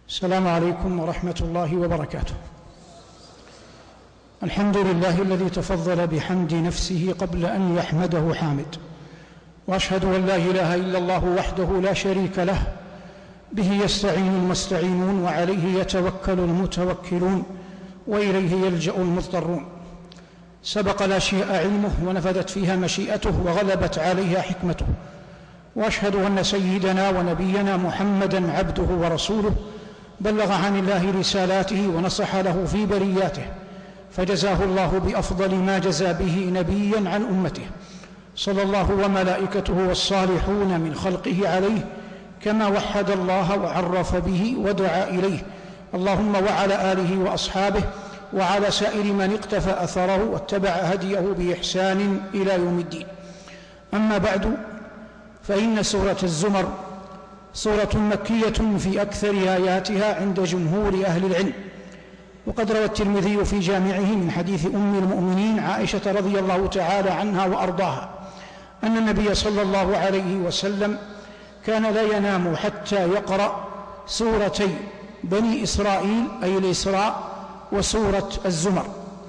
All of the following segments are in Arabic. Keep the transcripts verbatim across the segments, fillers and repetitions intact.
السلام عليكم ورحمة الله وبركاته. الحمد لله الذي تفضل بحمد نفسه قبل أن يحمده حامد، وأشهد أن لا إله إلا الله وحده لا شريك له، به يستعين المستعينون وعليه يتوكل المتوكلون وإليه يلجأ المضطرون. سبق الأشياء علمه ونفذت فيها مشيئته وغلبت عليها حكمته، وأشهد أن سيدنا ونبينا محمدًا عبده ورسوله، بلغ عن الله رسالاته ونصح له في برياته، فجزاه الله بأفضل ما جزى به نبيًا عن أمته، صلى الله وملائكته والصالحون من خلقه عليه، كما وحد الله وعرف به ودعا إليه، اللهم وعلى آله وأصحابه وعلى سائر من اقتفى أثره واتبع هديه بإحسان إلى يوم الدين. أما بعد، فإن سورة الزمر سورة مكية في أكثر آياتها عند جمهور أهل العلم، وقد روى الترمذي في جامعه من حديث أم المؤمنين عائشة رضي الله تعالى عنها وأرضاها أن النبي صلى الله عليه وسلم كان لا ينام حتى يقرأ سورتي بني إسرائيل أي الإسراء وسورة الزمر.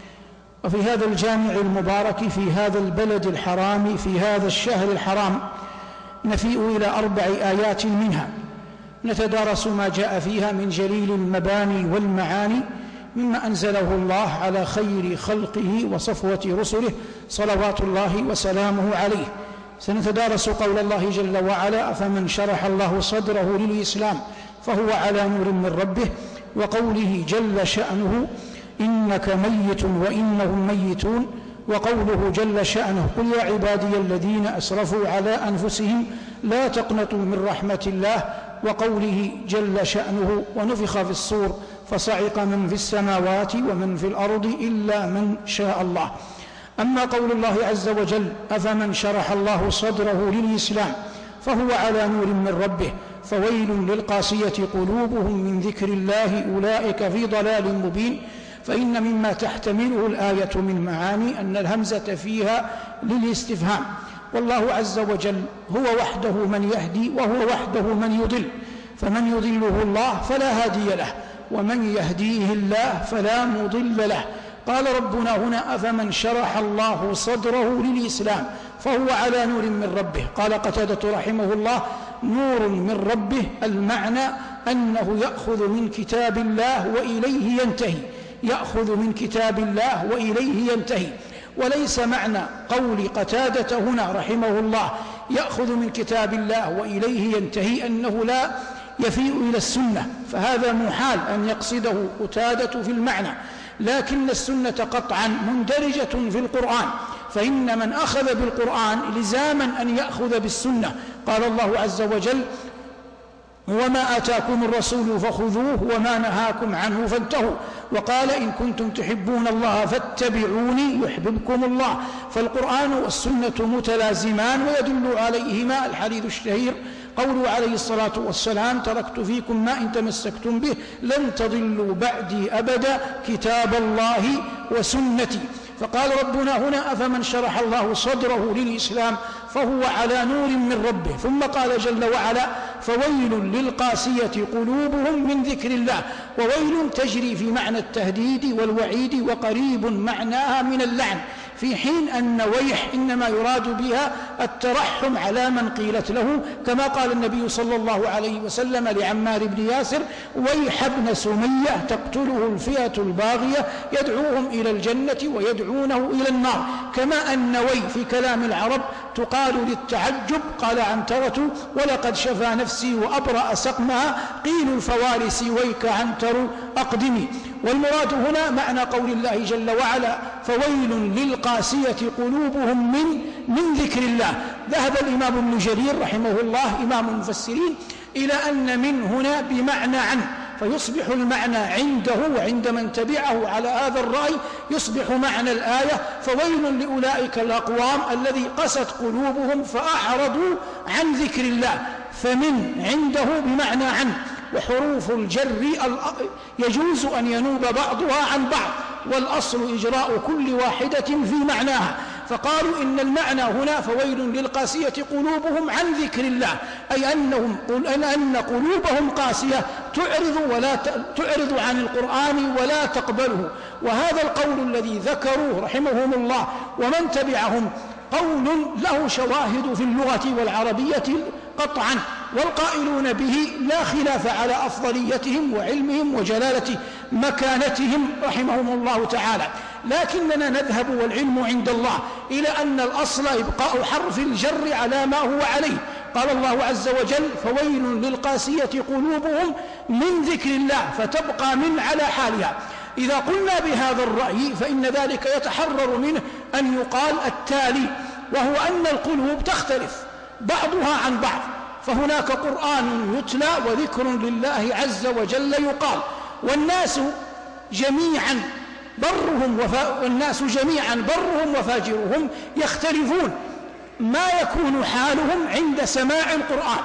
وفي هذا الجامع المبارك في هذا البلد الحرام في هذا الشهر الحرام نفيء إلى أربع آيات منها نتدارس ما جاء فيها من جليل المباني والمعاني مما أنزله الله على خير خلقه وصفوة رسله صلوات الله وسلامه عليه. سنتدارس قول الله جل وعلا: فمن شرح الله صدره للإسلام فهو على نور من ربه، وقوله جل شأنه: إنك ميت وإنهم ميتون، وقوله جل شأنه: قل يا عبادي الذين أسرفوا على أنفسهم لا تقنطوا من رحمة الله، وقوله جل شأنه: ونفخ في الصور فصعق من في السماوات ومن في الأرض إلا من شاء الله. أما قول الله عز وجل: أفمن شرح الله صدره للإسلام فهو على نور من ربه فويل للقاسية قلوبهم من ذكر الله أولئك في ضلال مبين، فإن مما تحتمله الآية من معاني أن الهمزة فيها للاستفهام، والله عز وجل هو وحده من يهدي وهو وحده من يضل، فمن يضله الله فلا هادي له، ومن يهديه الله فلا مضل له. قال ربنا هنا: أفمن شرح الله صدره للإسلام فهو على نور من ربه. قال قتادة رحمه الله: نور من ربه المعنى أنه يأخذ من كتاب الله وإليه ينتهي، يأخذ من كتاب الله وإليه ينتهي، وليس معنى قول قتادة هنا رحمه الله يأخذ من كتاب الله وإليه ينتهي أنه لا يفيء إلى السنة، فهذا محال أن يقصده قتادة في المعنى، لكن السنة قطعا مندرجة في القرآن، فإن من أخذ بالقرآن لزاما أن يأخذ بالسنة. قال الله عز وجل: وما آتاكم الرسول فخذوه وما نهاكم عنه فانتهوا، وقال: إن كنتم تحبون الله فاتبعوني يحببكم الله. فالقرآن والسنة متلازمان ويدل عليهما الحديث الشهير قوله عليه الصلاة والسلام: تركت فيكم ما إن تمسكتم به لن تضلوا بعدي أبدا كتاب الله وسنتي. فقال ربنا هنا: أفمن شرح الله صدره للإسلام فهو على نور من ربه، ثم قال جل وعلا: فويل للقاسية قلوبهم من ذكر الله. وويل تجري في معنى التهديد والوعيد، وقريب معناها من اللعن، في حين أن ويح إنما يراد بها الترحم على من قيلت له، كما قال النبي صلى الله عليه وسلم لعمار بن ياسر: ويح ابن سمية تقتله الفئة الباغية يدعوهم إلى الجنة ويدعونه إلى النار. كما أن وي في كلام العرب تقال للتعجب. قال عنترة: ولقد شفى نفسي وأبرأ سقمها قيل الفوارس ويك عنتر أقدمي. والمراد هنا معنى قول الله جل وعلا: فويل للقاسية قلوبهم من من ذكر الله. ذهب الإمام ابن جرير رحمه الله إمام المفسرين إلى أن من هنا بمعنى عن، فيصبح المعنى عنده وعند من تبعه على هذا الرأي يصبح معنى الآية: فويل لأولئك الأقوام الذي قست قلوبهم فأعرضوا عن ذكر الله. فمن عنده بمعنى عن، وحروف الجر يجوز أن ينوب بعضها عن بعض، والأصل إجراء كل واحدة في معناها، فقالوا إن المعنى هنا فويل للقاسية قلوبهم عن ذكر الله، أي أنهم أن قلوبهم قاسية تعرض ولا تعرض عن القرآن ولا تقبله. وهذا القول الذي ذكروه رحمهم الله ومن تبعهم قول له شواهد في اللغة والعربية قطعا، والقائلون به لا خلاف على أفضليتهم وعلمهم وجلالة مكانتهم رحمهم الله تعالى. لكننا نذهب والعلم عند الله إلى أن الأصل إبقاء حرف الجر على ما هو عليه. قال الله عز وجل فويل للقاسية قلوبهم من ذكر الله، فتبقى من على حالها. إذا قلنا بهذا الرأي فإن ذلك يتحرر منه أن يقال التالي، وهو أن القلوب تختلف بعضها عن بعض، فهناك قرآن يتلى وذكر لله عز وجل يقال، والناس جميعا برهم وفا... والناس جميعا برهم وفاجرهم يختلفون ما يكون حالهم عند سماع القرآن.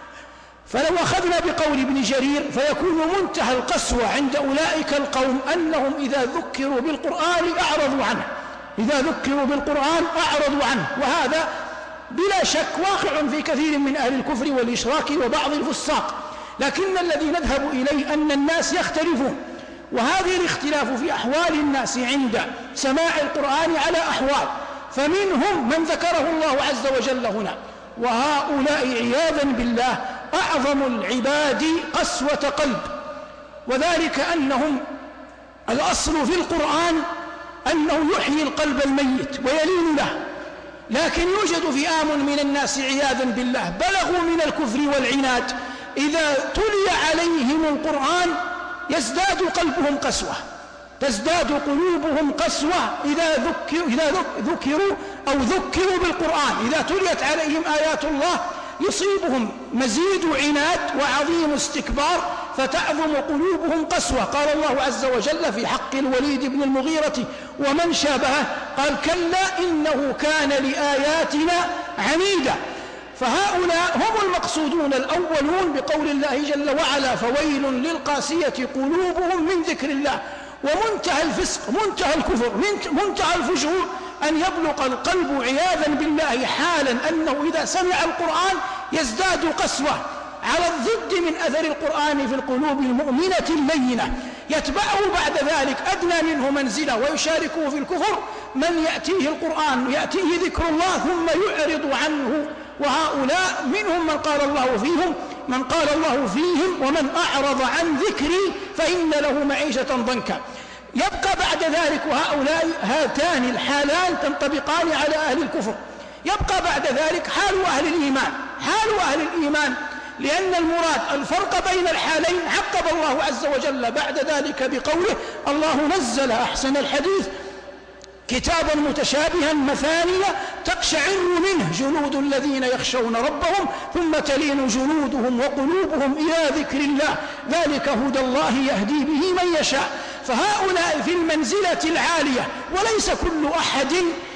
فلو أخذنا بقول ابن جرير فيكون منتهى القسوة عند أولئك القوم أنهم إذا ذكروا بالقرآن أعرضوا عنه، إذا ذكروا بالقرآن أعرضوا عنه، وهذا بلا شك واقع في كثير من أهل الكفر والإشراك وبعض الفساق. لكن الذي نذهب إليه أن الناس يختلفون، وهذه الاختلاف في أحوال الناس عند سماع القرآن على أحوال، فمنهم من ذكره الله عز وجل هنا، وهؤلاء عياذا بالله أعظم العباد قسوة قلب، وذلك أنهم الأصل في القرآن أنه يحيي القلب الميت ويلين له، لكن يوجد فئام من الناس عياذا بالله بلغوا من الكفر والعناد إذا تلي عليهم القرآن يزداد قلبهم قسوة، تزداد قلوبهم قسوة إذا ذكروا, إذا ذكروا أو ذكروا بالقرآن، إذا تليت عليهم آيات الله يصيبهم مزيد عناد وعظيم استكبار فتعظم قلوبهم قسوة. قال الله عز وجل في حق الوليد بن المغيرة ومن شابهه قال كلا إنه كان لآياتنا عنيدا. فهؤلاء هم المقصودون الأولون بقول الله جل وعلا فويل للقاسية قلوبهم من ذكر الله. ومنتهى الفسق منتهى الكفر منتهى الفجور أن يبلغ القلب عياذا بالله حالا أنه إذا سمع القرآن يزداد قسوة على الضد من أثر القرآن في القلوب المؤمنة اللينة. يتبعه بعد ذلك أدنى منه منزلة ويشاركه في الكفر من يأتيه القرآن يأتيه ذكر الله ثم يعرض عنه، وهؤلاء منهم من قال الله فيهم من قال الله فيهم ومن أعرض عن ذكري فإن له معيشة ضنكا. يبقى بعد ذلك وهؤلاء هاتان الحالان تنطبقان على أهل الكفر. يبقى بعد ذلك حال أهل الإيمان حال أهل الإيمان لأن المراد الفرق بين الحالين عقب الله عز وجل بعد ذلك بقوله الله نزل أحسن الحديث كتابا متشابها مثانية تقشعر منه جلود الذين يخشون ربهم ثم تلين جلودهم وقلوبهم إلى ذكر الله ذلك هدى الله يهدي به من يشاء. فهؤلاء في المنزلة العالية، وليس كل أحد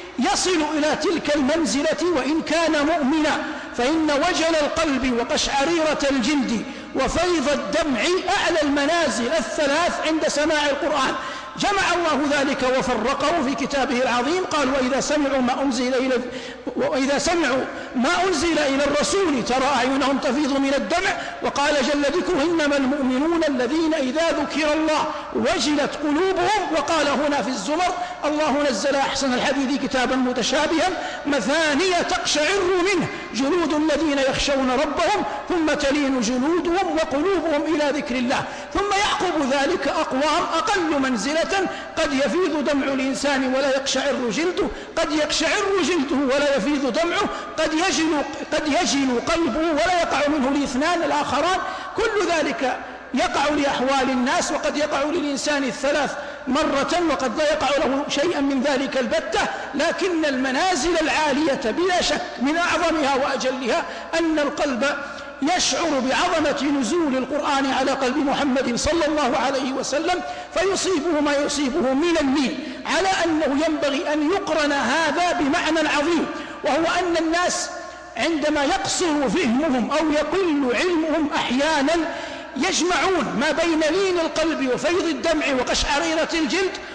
يصل إلى تلك المنزلة وإن كان مؤمنا، فإن وجل القلب وقشعريرة الجلد وفيض الدمع أعلى المنازل الثلاث عند سماع القرآن. جمع الله ذلك وفرقه في كتابه العظيم. قال وإذا سمعوا ما أنزل إلى وإذا سمعوا ما أنزل إلى الرسول ترى أعينهم تفيض من الدمع. وقال جل ذكره إنما المؤمنون الذين إذا ذكر الله وجلت قلوبهم. وقال هنا في الزمر الله نزل أحسن الحديث كتابا متشابها مثانية تقشعر منه جلود الذين يخشون ربهم ثم تلين جلودهم وقلوبهم إلى ذكر الله. ثم يعقب ذلك أقوام أقل منزلة قد يفيض دمع الإنسان ولا يقشعر جلده، قد يقشعر جلده ولا يفيض دمعه، قد يجل, قد يجل قلبه ولا يقع منه الاثنان الآخران. كل ذلك يقع لأحوال الناس، وقد يقع للإنسان الثلاث مرة وقد لا يقع له شيئا من ذلك البتة. لكن المنازل العالية بلا شك من أعظمها وأجلها أن القلب يشعر بعظمة نزول القرآن على قلب محمد صلى الله عليه وسلم فيصيبه ما يصيبه من اللين، على أنه ينبغي أن يقرن هذا بمعنى عظيم، وهو أن الناس عندما يقصر فهمهم أو يقل علمهم أحيانا يجمعون ما بين لين القلب وفيض الدمع وقشعريرة الجلد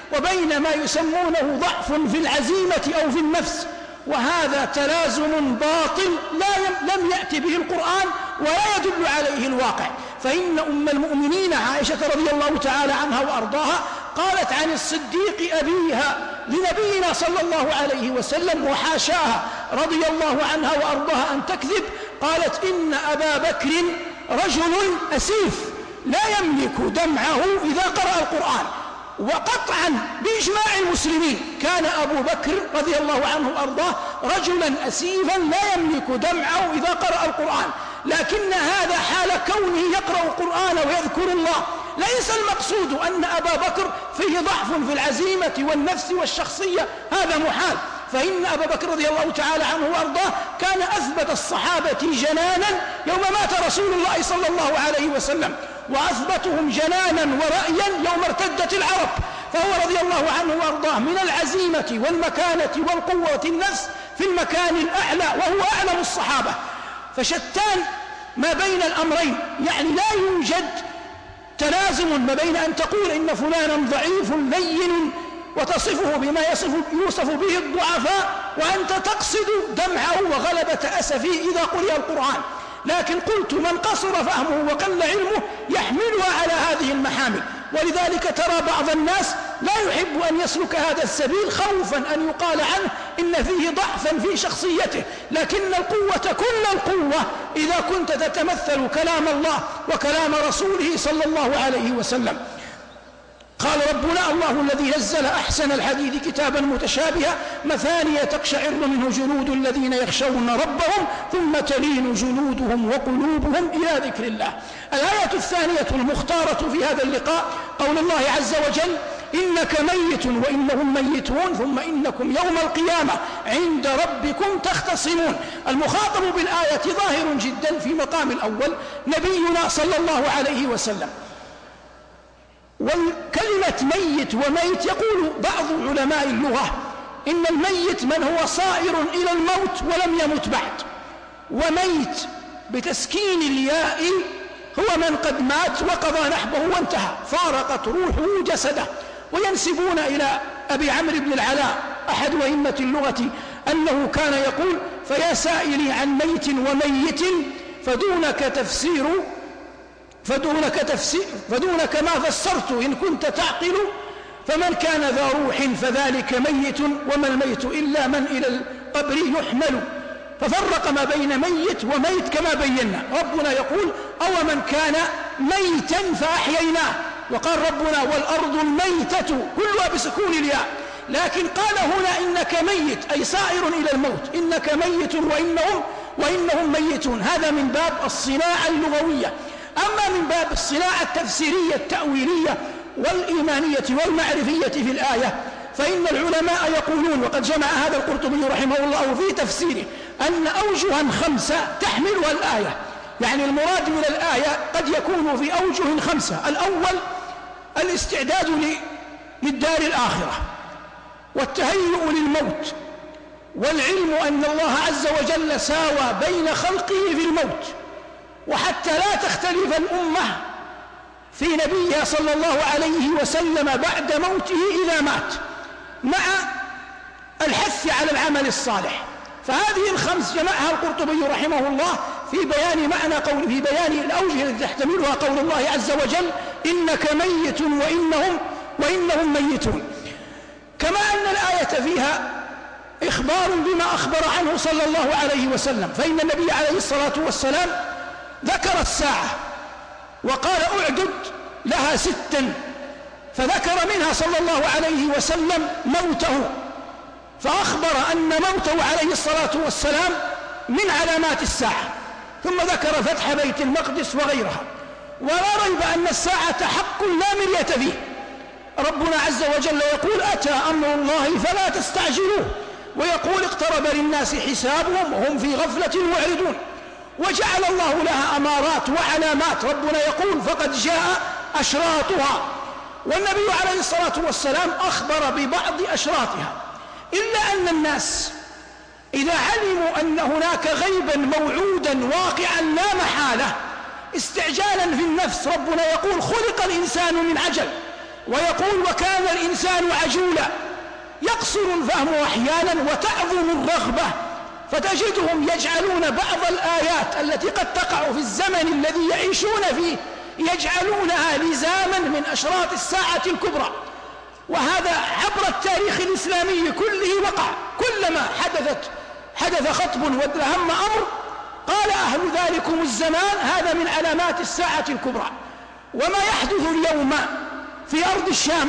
وبين ما يسمونه ضعف في العزيمة أو في النفس، وهذا تلازم باطل لا لم يأتي به القرآن ولا يدل عليه الواقع. فإن أم المؤمنين عائشة رضي الله تعالى عنها وأرضاها قالت عن الصديق أبيها لنبينا صلى الله عليه وسلم، وحاشاها رضي الله عنها وأرضاها أن تكذب، قالت إن أبا بكر رجل أسيف لا يملك دمعه إذا قرأ القرآن. وقطعا بإجماع المسلمين كان أبو بكر رضي الله عنه وأرضاه رجلا أسيفا لا يملك دمعه إذا قرأ القرآن، لكن هذا حال كونه يقرأ القرآن ويذكر الله. ليس المقصود أن أبا بكر فيه ضعف في العزيمة والنفس والشخصية، هذا محال. فإن أبا بكر رضي الله تعالى عنه وأرضاه كان أثبت الصحابة جنانا يوم مات رسول الله صلى الله عليه وسلم، وأثبتهم جنانا ورأيا يوم ارتدت العرب. فهو رضي الله عنه وأرضاه من العزيمة والمكانة والقوة النفس في المكان الأعلى، وهو أعلم الصحابة. فشتان ما بين الأمرين، يعني لا يوجد تلازم ما بين أن تقول إن فلانا ضعيف لين وتصفه بما يصف يوصف به الضعفاء، وأنت تقصد دمعه وغلبة أسفه إذا قرئ القرآن. لكن قلت من قصر فهمه وقل علمه يحملها على هذه المحامل. ولذلك ترى بعض الناس لا يحب أن يسلك هذا السبيل خوفا أن يقال عنه إن فيه ضعفا في شخصيته، لكن القوة كل القوة إذا كنت تتمثل كلام الله وكلام رسوله صلى الله عليه وسلم. قال ربنا الله الذي نزل أحسن الحديث كتابا متشابها مثانية تقشعر منه جلود الذين يخشون ربهم ثم تلين جلودهم وقلوبهم إلى ذكر الله. الآية الثانية المختارة في هذا اللقاء قول الله عز وجل إنك ميت وإنهم ميتون ثم إنكم يوم القيامة عند ربكم تختصمون. المخاطب بالآية ظاهر جدا في مقام الأول نبينا صلى الله عليه وسلم. والكلمة ميت وميت يقول بعض علماء اللغة إن الميت من هو صائر إلى الموت ولم يمت بعد، وميت بتسكين الياء هو من قد مات وقضى نحبه وانتهى، فارقت روحه جسده. وينسبون إلى أبي عمرو بن العلاء أحد أئمة اللغة أنه كان يقول فيا سائلي عن ميت وميت فدونك تفسير فدونك, تفسير فدونك ما فسرت إن كنت تعقل، فمن كان ذا روح فذلك ميت وما الميت إلا من إلى القبر يحمل. ففرق ما بين ميت وميت كما بينا. ربنا يقول أو من كان ميتا فأحييناه، وقال ربنا والأرض الميتة كلها بسكون الياء، لكن قال هنا إنك ميت أي صائر إلى الموت، إنك ميت وإنهم, وإنهم ميتون. هذا من باب الصناعة اللغوية. أما من باب الصناعة التفسيرية التأويلية والإيمانية والمعرفية في الآية فإن العلماء يقولون، وقد جمع هذا القرطبي رحمه الله في تفسيره، أن أوجها خمسة تحملها الآية. يعني المراد من الآية قد يكون في أوجه خمسة. الأول الاستعداد للدار الآخرة، والتهيؤ للموت، والعلم أن الله عز وجل ساوى بين خلقه في الموت، وحتى لا تختلف الأمة في نبيها صلى الله عليه وسلم بعد موته إذا مات، مع الحث على العمل الصالح. فهذه الخمس جمعها القرطبي رحمه الله في بيان معنى قول في بيان الأوجه التي تحتملها قول الله عز وجل إنك ميت وإنهم, وإنهم ميتون. كما أن الآية فيها إخبار بما أخبر عنه صلى الله عليه وسلم، فإن النبي عليه الصلاة والسلام ذكر الساعة وقال أعدد لها ستا، فذكر منها صلى الله عليه وسلم موته، فأخبر أن موته عليه الصلاة والسلام من علامات الساعة، ثم ذكر فتح بيت المقدس وغيرها. ولا ريب أن الساعة حق لا مرية فيه. ربنا عز وجل يقول أتى أمر الله فلا تستعجلوه، ويقول اقترب للناس حسابهم وهم في غفلة معرضون. وجعل الله لها أمارات وعلامات، ربنا يقول فقد جاء أشراطها، والنبي عليه الصلاة والسلام أخبر ببعض أشراطها. إلا أن الناس إذا علموا أن هناك غيبا موعودا واقعا لا محالة، استعجالا في النفس، ربنا يقول خلق الإنسان من عجل، ويقول وكان الإنسان عجولا، يقصر الفهم أحيانا وتعظم الرغبة، فتجدهم يجعلون بعض الآيات التي قد تقع في الزمن الذي يعيشون فيه يجعلونها لزاما من أشراط الساعة الكبرى. وهذا عبر التاريخ الإسلامي كله وقع، كلما حدثت حدث خطب ودهم أمر قال أهل ذلكم الزمان هذا من علامات الساعة الكبرى. وما يحدث اليوم في أرض الشام،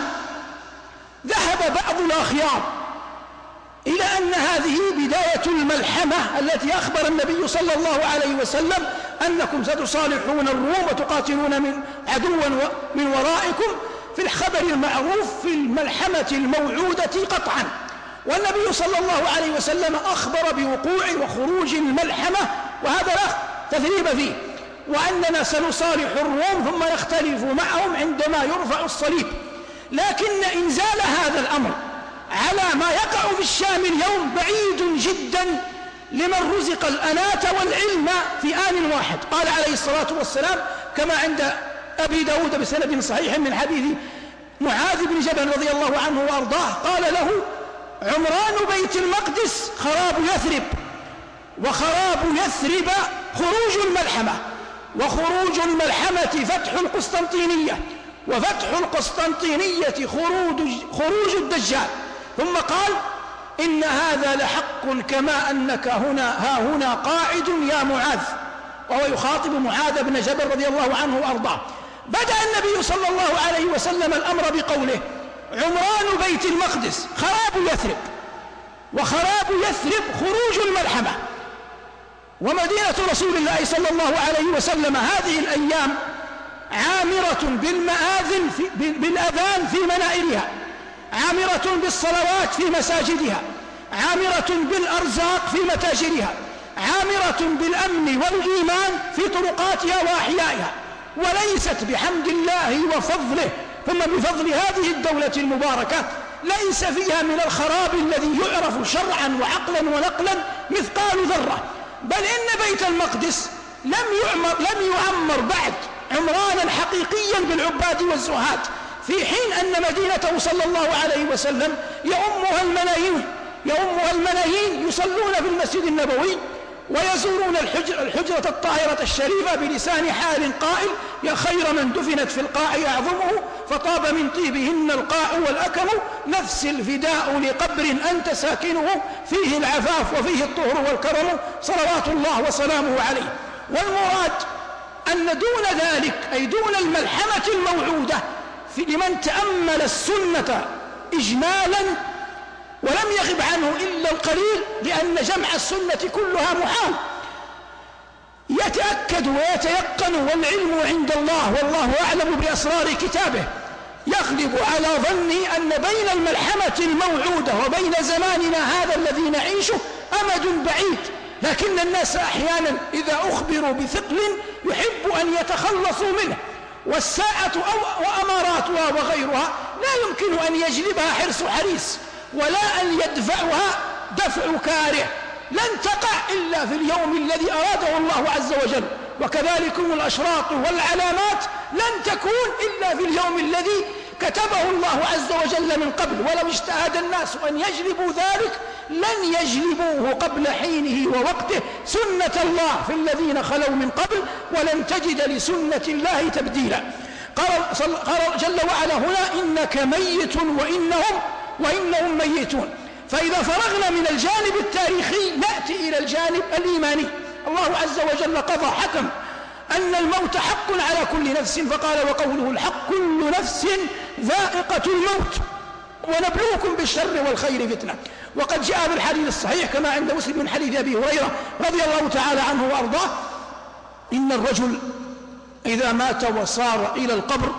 ذهب بعض الأخيار إلى أن هذه بداية الملحمة التي أخبر النبي صلى الله عليه وسلم أنكم ستصالحون الروم وتقاتلون من عدوا من ورائكم، في الخبر المعروف في الملحمة الموعودة قطعا. والنبي صلى الله عليه وسلم أخبر بوقوع وخروج الملحمة، وهذا لا تثريب فيه، وأننا سنصالح الروم ثم نختلف معهم عندما يرفع الصليب. لكن إنزال هذا الأمر على ما يقع في الشام اليوم بعيد جدا لمن رزق الأناة والعلم في آن واحد. قال عليه الصلاة والسلام كما عند أبي داود بسند صحيح من حديث معاذ بن جبل رضي الله عنه وأرضاه، قال له عمران بيت المقدس خراب يثرب، وخراب يثرب خروج الملحمة، وخروج الملحمة فتح القسطنطينية، وفتح القسطنطينية خروج, خروج الدجال. ثم قال إن هذا لحق كما أنك هنا ها هنا قاعد يا معاذ، وهو يخاطب معاذ بن جبل رضي الله عنه وأرضاه. بدأ النبي صلى الله عليه وسلم الأمر بقوله عمران بيت المقدس خراب يثرب، وخراب يثرب خروج الملحمة. ومدينة رسول الله صلى الله عليه وسلم هذه الأيام عامرة بالمآذن في بالأذان في منائرها، عامرة بالصلوات في مساجدها، عامرة بالأرزاق في متاجرها، عامرة بالأمن والإيمان في طرقاتها وأحيائها. وليست بحمد الله وفضله ثم بفضل هذه الدولة المباركة ليس فيها من الخراب الذي يعرف شرعا وعقلا ونقلا مثقال ذرة. بل إن بيت المقدس لم يعمر, لم يعمر بعد عمرانا حقيقيا بالعباد والزهاد، في حين أن مدينته صلى الله عليه وسلم يؤمها الملايين يؤمها الملايين يصلون في المسجد النبوي ويزورون الحجر الحجرة الطاهرة الشريفة بلسان حال قائل يا خير من دفنت في القاع أعظمه، فطاب من طيبهن القاع والأكم، نفس الفداء لقبر أنت ساكنه، فيه العفاف وفيه الطهر والكرم، صلوات الله وسلامه عليه. والمراد أن دون ذلك أي دون الملحمة الموعودة في لمن تأمل السنة إجمالا ولم يغب عنه إلا القليل، لأن جمع السنة كلها محال، يتأكد ويتيقن والعلم عند الله والله أعلم بأسرار كتابه، يغلب على ظني أن بين الملحمة الموعودة وبين زماننا هذا الذي نعيشه أمد بعيد. لكن الناس أحيانا إذا أخبروا بثقل يحب أن يتخلصوا منه، والساعة أو وأماراتها وغيرها لا يمكن أن يجلبها حرص حريص ولا أن يدفعها دفع كاره، لن تقع إلا في اليوم الذي أراده الله عز وجل. وكذلك الأشراط والعلامات لن تكون إلا في اليوم الذي كتبه الله عز وجل من قبل، ولو اجتهد الناس أن يجلبوا ذلك لن يجلبوه قبل حينه ووقته، سنة الله في الذين خلوا من قبل ولن تجد لسنة الله تبديلا. قال جل وعلا هنا إنك ميت وإنهم وإنهم ميتون. فإذا فرغنا من الجانب التاريخي نأتي إلى الجانب الإيماني. الله عز وجل قضى حكم أن الموت حق على كل نفس، فقال وقوله الحق كل نفس ذائقة الموت ونبلوكم بالشر والخير فتنة. وقد جاء بالحديث الصحيح كما عند مسلم من حديث أبي هريرة رضي الله تعالى عنه وأرضاه إن الرجل إذا مات وصار إلى القبر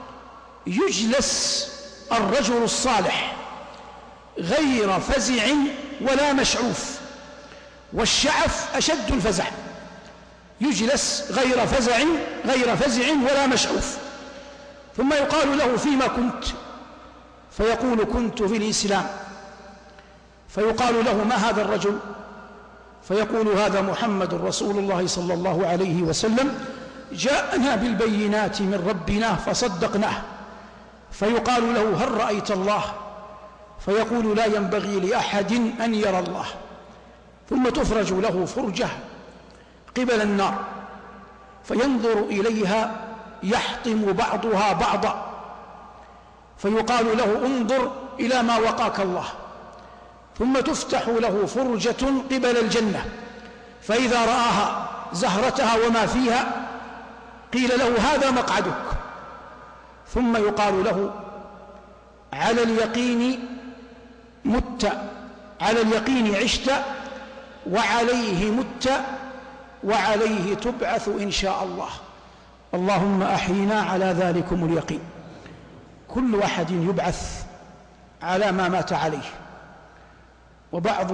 يجلس الرجل الصالح غير فزع ولا مشعوف، والشعف أشد الفزع، يجلس غير فزع غير فزع ولا مشعوف. ثم يقال له فيما كنت؟ فيقول كنت في الإسلام. فيقال له ما هذا الرجل؟ فيقول هذا محمد رسول الله صلى الله عليه وسلم، جاءنا بالبينات من ربنا فصدقناه. فيقال له: هل رأيت الله؟ فيقول: لا ينبغي لأحد أن يرى الله. ثم تفرج له فرجة قبل النار فينظر إليها يحطم بعضها بعضا، فيقال له: انظر إلى ما وقاك الله. ثم تفتح له فرجة قبل الجنة، فإذا رآها زهرتها وما فيها قيل له: هذا مقعدك. ثم يقال له: على اليقين مت، على اليقين عشت، وعليه مت، وعليه تبعث إن شاء الله. اللهم أحينا على ذلكم اليقين. كل أحد يبعث على ما مات عليه. وبعض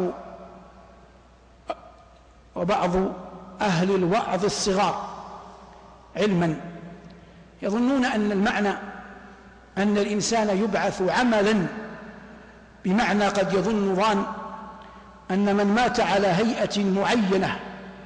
وبعض أهل الوعظ الصغار علما يظنون أن المعنى أن الإنسان يبعث عملا، بمعنى قد يظن ظان أن من مات على هيئة معينة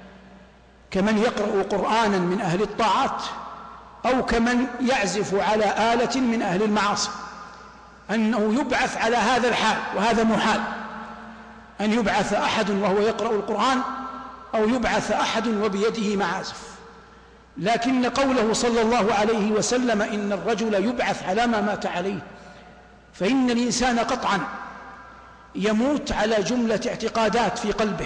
كمن يقرأ قرآنا من أهل الطاعات أو كمن يعزف على آلة من أهل المعاصي، أنه يبعث على هذا الحال، وهذا محال. أن يبعث أحد وهو يقرأ القرآن، أو يبعث أحد وبيده معازف. لكن قوله صلى الله عليه وسلم إن الرجل يبعث على ما مات عليه، فإن الإنسان قطعا يموت على جملة اعتقادات في قلبه،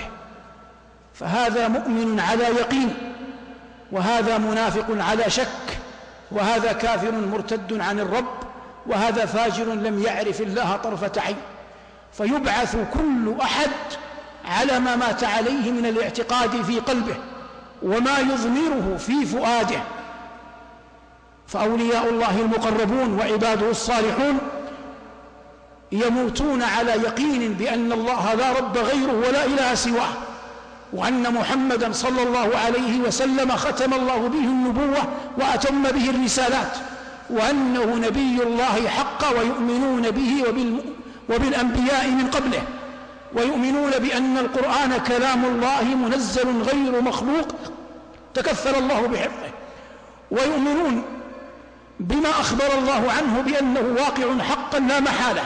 فهذا مؤمن على يقين، وهذا منافق على شك، وهذا كافر مرتد عن الرب، وهذا فاجر لم يعرف الله طرفة عين. فيبعث كل أحد على ما مات عليه من الاعتقاد في قلبه وما يضمره في فؤاده. فأولياء الله المقربون وعباده الصالحون يموتون على يقين بأن الله لا رب غيره ولا إله سواه، وأن محمدا صلى الله عليه وسلم ختم الله به النبوة وأتم به الرسالات، وأنه نبي الله حقا، ويؤمنون به وبالأنبياء من قبله، ويؤمنون بأن القرآن كلام الله منزل غير مخلوق تكفل الله بحفظه، ويؤمنون بما أخبر الله عنه بأنه واقع حقا لا محالة،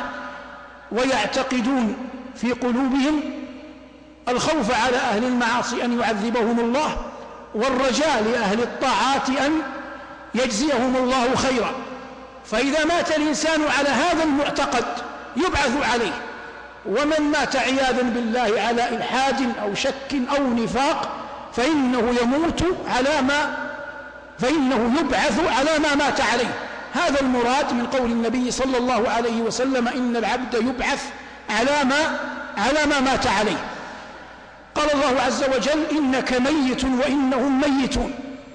ويعتقدون في قلوبهم الخوف على أهل المعاصي أن يعذبهم الله، والرجاء لأهل الطاعات أن يجزيهم الله خيرا. فإذا مات الإنسان على هذا المعتقد يبعث عليه. ومن مات عياذا بالله على إلحاد أو شك أو نفاق فإنه يموت على ما فإنه يبعث على ما مات عليه. هذا المراد من قول النبي صلى الله عليه وسلم إن العبد يبعث على ما على ما مات عليه. قال الله عز وجل إنك ميت وإنهم ميتون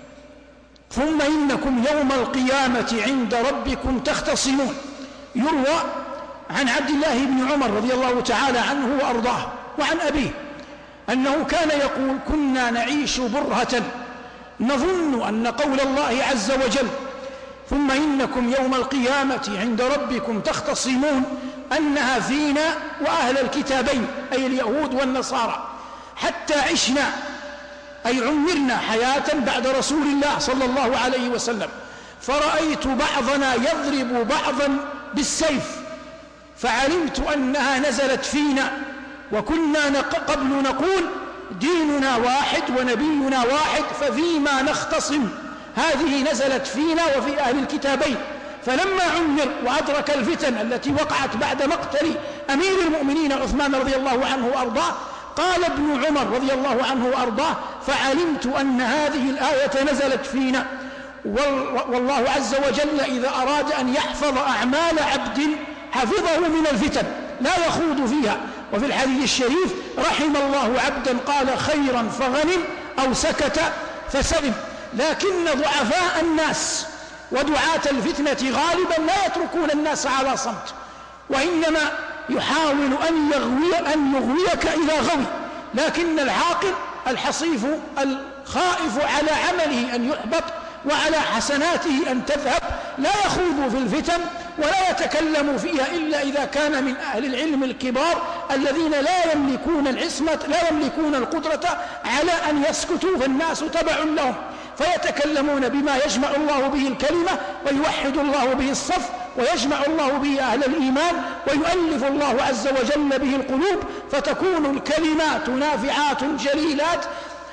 ثم إنكم يوم القيامة عند ربكم تختصمون. يروى عن عبد الله بن عمر رضي الله تعالى عنه وأرضاه وعن أبيه أنه كان يقول كنا نعيش برهة نظن أن قول الله عز وجل ثم إنكم يوم القيامة عند ربكم تختصمون أنها فينا وأهل الكتابين أي اليهود والنصارى، حتى عشنا أي عمرنا حياة بعد رسول الله صلى الله عليه وسلم، فرأيت بعضنا يضرب بعضا بالسيف فعلمت أنها نزلت فينا، وكنا قبل نقول ديننا واحد ونبينا واحد ففيما نختصم. هذه نزلت فينا وفي أهل الكتابين. فلما عمر وأدرك الفتن التي وقعت بعد مقتل أمير المؤمنين عثمان رضي الله عنه وأرضاه قال ابن عمر رضي الله عنه وأرضاه فعلمت أن هذه الآية نزلت فينا، والله عز وجل إذا أراد أن يحفظ أعمال عبد حفظه من الفتن لا يخوض فيها. وفي الحديث الشريف رحم الله عبدا قال خيرا فغنم أو سكت فسلم. لكن ضعفاء الناس ودعاة الفتنة غالبا لا يتركون الناس على صمت، وإنما يحاول أن يغوي أن يغويك إلى غوي. لكن العاقل الحصيف الخائف على عمله أن يحبط وعلى حسناته أن تذهب لا يخوض في الفتن ولا يتكلم فيها إلا إذا كان من أهل العلم الكبار الذين لا يملكون العصمة لا يملكون القدرة على أن يسكتوا فالناس تبع لهم، فيتكلمون بما يجمع الله به الكلمة ويوحد الله به الصف ويجمع الله به أهل الإيمان ويؤلف الله عز وجل به القلوب، فتكون الكلمات نافعات جليلات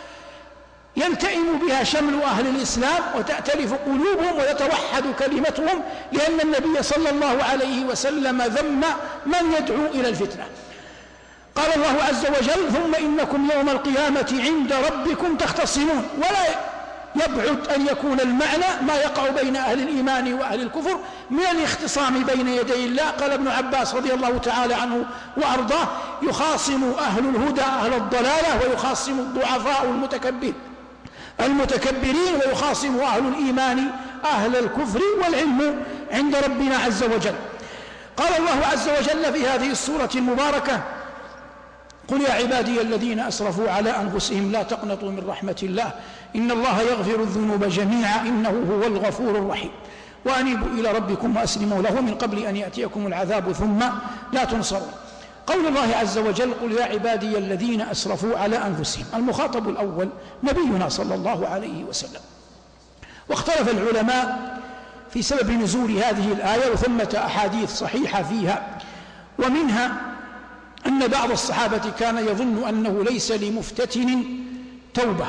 يلتئم بها شمل أهل الإسلام وتأتلف قلوبهم وتتوحد كلمتهم، لأن النبي صلى الله عليه وسلم ذم من يدعو إلى الفتنة. قال الله عز وجل: ثم إنكم يوم القيامة عند ربكم تختصمون. ولا يبعد أن يكون المعنى ما يقع بين أهل الإيمان وأهل الكفر من الاختصام بين يدي الله. قال ابن عباس رضي الله تعالى عنه وأرضاه: يخاصم أهل الهدى أهل الضلالة، ويخاصم الضعفاء المتكبر المتكبرين، ويخاصم أهل الإيمان أهل الكفر، والعلم عند ربنا عز وجل. قال الله عز وجل في هذه السورة المباركة: قل يا عبادي الذين أسرفوا على أنفسهم لا تقنطوا من رحمة الله إن الله يغفر الذنوب جميعا إنه هو الغفور الرحيم وأنيبوا إلى ربكم وأسلموا له من قبل أن يأتيكم العذاب ثم لا تنصرون. قول الله عز وجل: قل يا عبادي الذين أسرفوا على أنفسهم، المخاطب الأول نبينا صلى الله عليه وسلم. واختلف العلماء في سبب نزول هذه الآية، وثمة أحاديث صحيحة فيها، ومنها أن بعض الصحابة كان يظن أنه ليس لمفتتن توبة،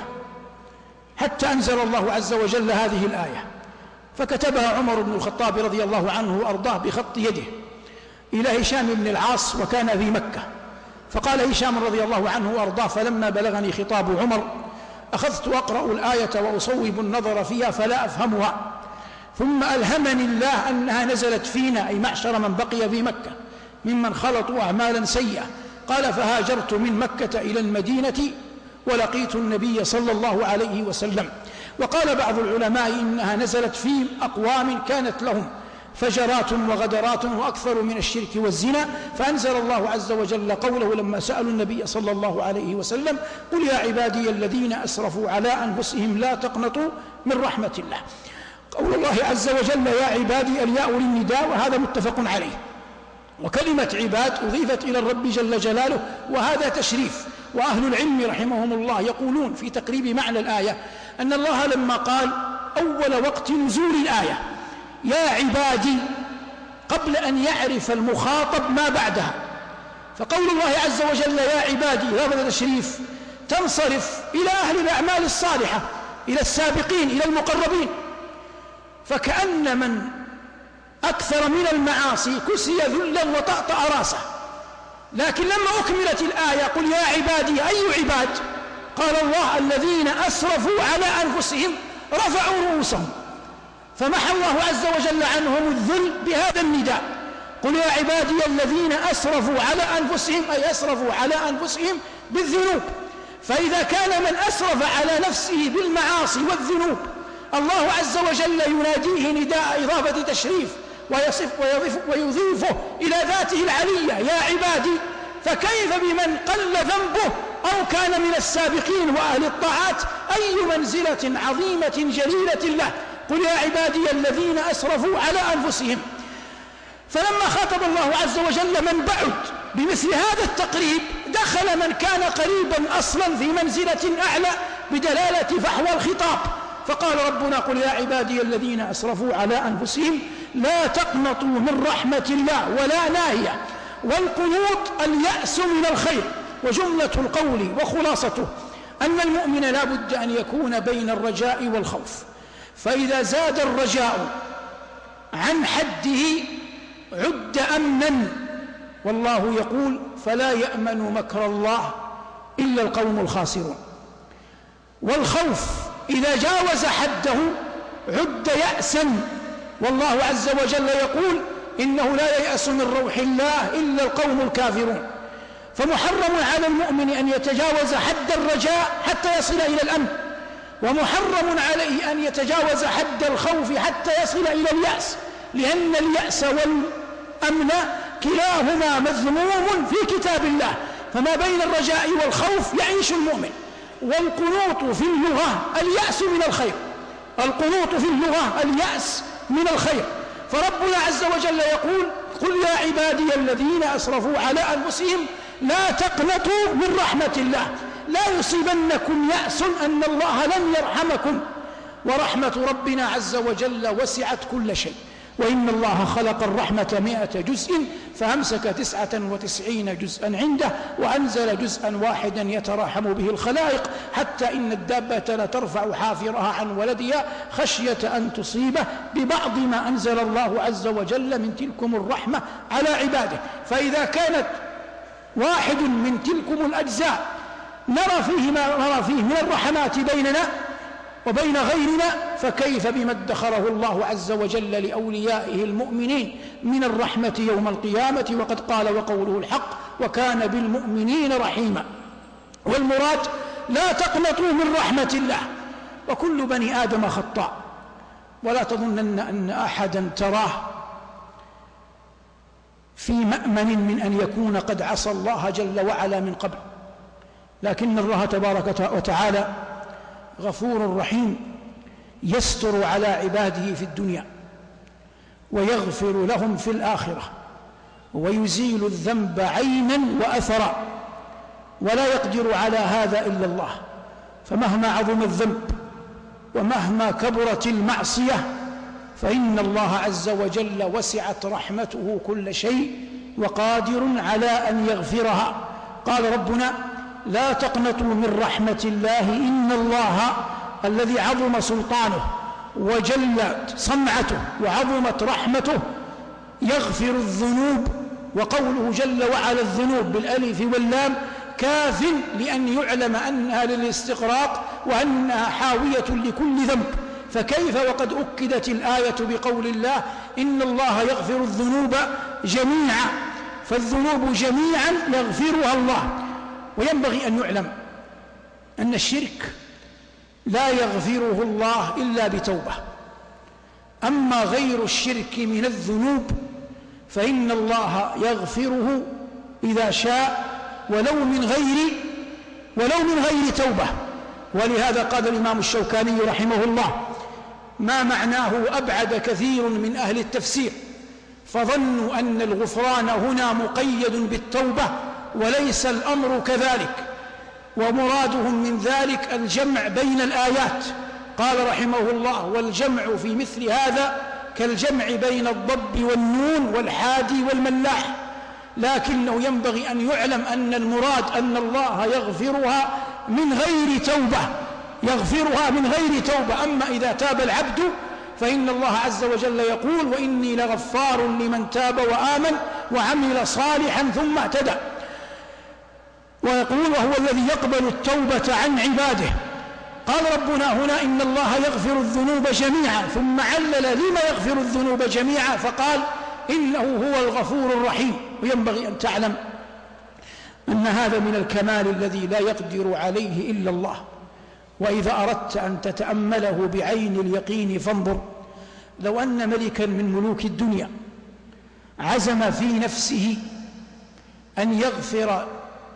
حتى أنزل الله عز وجل هذه الآية، فكتبها عمر بن الخطاب رضي الله عنه وأرضاه بخط يده إلى هشام بن العاص، وكان في مكة. فقال هشام رضي الله عنه وأرضاه: فلما بلغني خطاب عمر أخذت أقرأ الآية وأصوب النظر فيها فلا أفهمها، ثم ألهمني الله أنها نزلت فينا، أي معشر من بقي في مكة ممن خلطوا أعمالا سيئة. قال: فهاجرت من مكة إلى المدينة ولقيت النبي صلى الله عليه وسلم. وقال بعض العلماء إنها نزلت في أقوام كانت لهم فجرات وغدرات وأكثر من الشرك والزنا، فأنزل الله عز وجل قوله لما سألوا النبي صلى الله عليه وسلم: قل يا عبادي الذين أسرفوا على أنفسهم لا تقنطوا من رحمة الله. قول الله عز وجل يا عبادي الياء للنداء، وهذا متفق عليه، وكلمة عباد أضيفت إلى الرب جل جلاله، وهذا تشريف. وأهل العلم رحمهم الله يقولون في تقريب معنى الآية أن الله لما قال أول وقت نزول الآية يا عبادي قبل أن يعرف المخاطب ما بعدها، فقول الله عز وجل يا عبادي لفظ تشريف تنصرف إلى أهل الأعمال الصالحة، إلى السابقين، إلى المقربين، فكأن من أكثر من المعاصي كسي ذلا وطأطأ راسه. لكن لما أكملت الآية قل يا عبادي أي عباد؟ قال الله الذين أسرفوا على أنفسهم رفعوا رؤوسهم، فمحى الله عز وجل عنهم الذل بهذا النداء: قل يا عبادي الذين أسرفوا على أنفسهم، أي أسرفوا على أنفسهم بالذنوب. فإذا كان من أسرف على نفسه بالمعاصي والذنوب الله عز وجل يناديه نداء إضافة تشريف ويصف ويضيف ويضيفه إلى ذاته العلية يا عبادي، فكيف بمن قل ذنبه أو كان من السابقين وأهل الطاعات؟ أي منزلة عظيمة جليلة له. قل يا عبادي الذين أسرفوا على أنفسهم. فلما خاطب الله عز وجل من بعد بمثل هذا التقريب دخل من كان قريبا أصلا في منزلة أعلى بدلالة فحوى الخطاب، فقال ربنا قل يا عبادي الذين أسرفوا على أنفسهم لا تقنطوا من رحمة الله، ولا ناهية. والقنوط اليأس من الخير. وجملة القول وخلاصته أن المؤمن لا بد أن يكون بين الرجاء والخوف، فإذا زاد الرجاء عن حده عد أمنا، والله يقول فلا يأمن مكر الله إلا القوم الخاسرون. والخوف إذا جاوز حده عد يأسا، والله عز وجل يقول إنه لا ييأس من روح الله إلا القوم الكافرون. فمحرم على المؤمن أن يتجاوز حد الرجاء حتى يصل إلى الأمن، ومحرم عليه أن يتجاوز حد الخوف حتى يصل إلى اليأس، لأن اليأس والأمن كلاهما مذموم في كتاب الله. فما بين الرجاء والخوف يعيش المؤمن. والقنوط في اللغة اليأس من الخير، القنوط في اللغة اليأس من الخير. فربنا عز وجل يقول قل يا عبادي الذين أسرفوا على أنفسهم لا تقنطوا من رحمة الله. لا يصيبنكم يأس أن الله لن يرحمكم، ورحمة ربنا عز وجل وسعت كل شيء. وإن الله خلق الرحمة مائة جزء فأمسك تسعة وتسعين جزءا عنده وأنزل جزءا واحدا يتراحم به الخلائق، حتى إن الدابة لترفع حافرها عن ولدها خشية أن تصيبه ببعض ما أنزل الله عز وجل من تلكم الرحمة على عباده. فإذا كانت واحد من تلكم الأجزاء نرى فيه ما نرى فيه من الرحمات بيننا وبين غيرنا، فكيف بما ادخره الله عز وجل لأوليائه المؤمنين من الرحمة يوم القيامة؟ وقد قال وقوله الحق وكان بالمؤمنين رحيما. والمراد لا تقنطوا من رحمة الله، وكل بني آدم خطاء، ولا تظنن أن أحدا تراه في مأمن من أن يكون قد عصى الله جل وعلا من قبل، لكن الله تبارك وتعالى غفور رحيم يستر على عباده في الدنيا ويغفر لهم في الآخرة ويزيل الذنب عينا وأثرا، ولا يقدر على هذا إلا الله. فمهما عظم الذنب ومهما كبرت المعصية فإن الله عز وجل وسعت رحمته كل شيء وقادر على أن يغفرها. قال ربنا لا تقنطوا من رحمة الله إن الله الذي عظم سلطانه وجلت صنعته وعظمت رحمته يغفر الذنوب، وقوله جل وعلا الذنوب بالألف واللام كاف لأن يعلم أنها للاستغراق وأنها حاوية لكل ذنب. فكيف وقد أكدت الآية بقول الله إن الله يغفر الذنوب جميعا، فالذنوب جميعا يغفرها الله. وينبغي أن يعلم أن الشرك لا يغفره الله إلا بتوبة، أما غير الشرك من الذنوب فإن الله يغفره إذا شاء ولو من غير ولو من غير توبة. ولهذا قال الإمام الشوكاني رحمه الله ما معناه أبعد كثير من أهل التفسير، فظنوا أن الغفران هنا مقيد بالتوبة وليس الأمر كذلك، ومرادهم من ذلك الجمع بين الآيات. قال رحمه الله والجمع في مثل هذا كالجمع بين الضب والنون والحادي والملاح، لكنه ينبغي أن يعلم أن المراد أن الله يغفرها من غير توبة، يغفرها من غير توبة. أما إذا تاب العبد فإن الله عز وجل يقول وإني لغفار لمن تاب وآمن وعمل صالحا ثم اهتدى، ويقول وهو الذي يقبل التوبة عن عباده. قال ربنا هنا إن الله يغفر الذنوب جميعا، ثم علل لما يغفر الذنوب جميعا فقال إنه هو الغفور الرحيم. وينبغي أن تعلم أن هذا من الكمال الذي لا يقدر عليه إلا الله. وإذا أردت أن تتأمله بعين اليقين فانظر، لو أن ملكا من ملوك الدنيا عزم في نفسه أن يغفر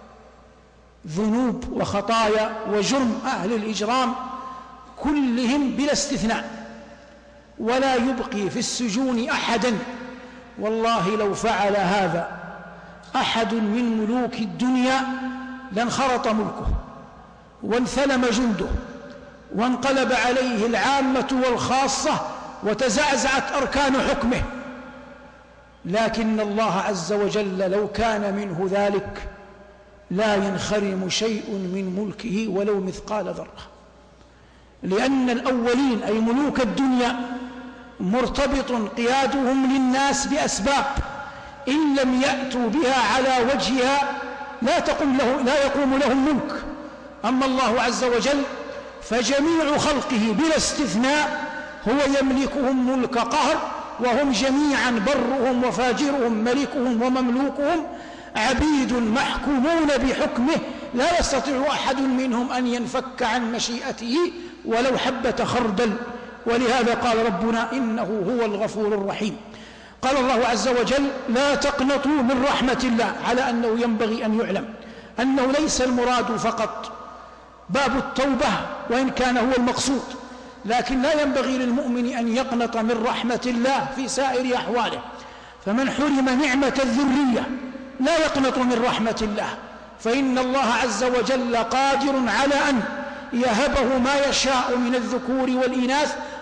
ذنوب وخطايا وجرم أهل الإجرام كلهم بلا استثناء ولا يبقي في السجون أحدا، والله لو فعل هذا أحد من ملوك الدنيا لانخرط ملكه وانثلم جنده وانقلب عليه العامة والخاصة وتزعزعت أركان حكمه. لكن الله عز وجل لو كان منه ذلك لا ينخرم شيء من ملكه ولو مثقال ذرة، لأن الأولين أي ملوك الدنيا مرتبط قيادهم للناس بأسباب إن لم يأتوا بها على وجهها لا تقوم له لا يقوم لهم ملك. أما الله عز وجل فجميع خلقه بلا استثناء هو يملكهم ملك قهر، وهم جميعا برهم وفاجرهم ملكهم ومملوكهم عبيد محكومون بحكمه، لا يستطيع أحد منهم أن ينفك عن مشيئته ولو حبة خردل. ولهذا قال ربنا إنه هو الغفور الرحيم. قال الله عز وجل لا تقنطوا من رحمة الله، على أنه ينبغي أن يعلم أنه ليس المراد فقط باب التوبة وإن كان هو المقصود، لكن لا ينبغي للمؤمن أن يقنط من رحمة الله في سائر أحواله. فمن حرم نعمة الذرية لا يقنط من رحمة الله، فإن الله عز وجل قادر على أن يهبه ما يشاء من الذكور والإناث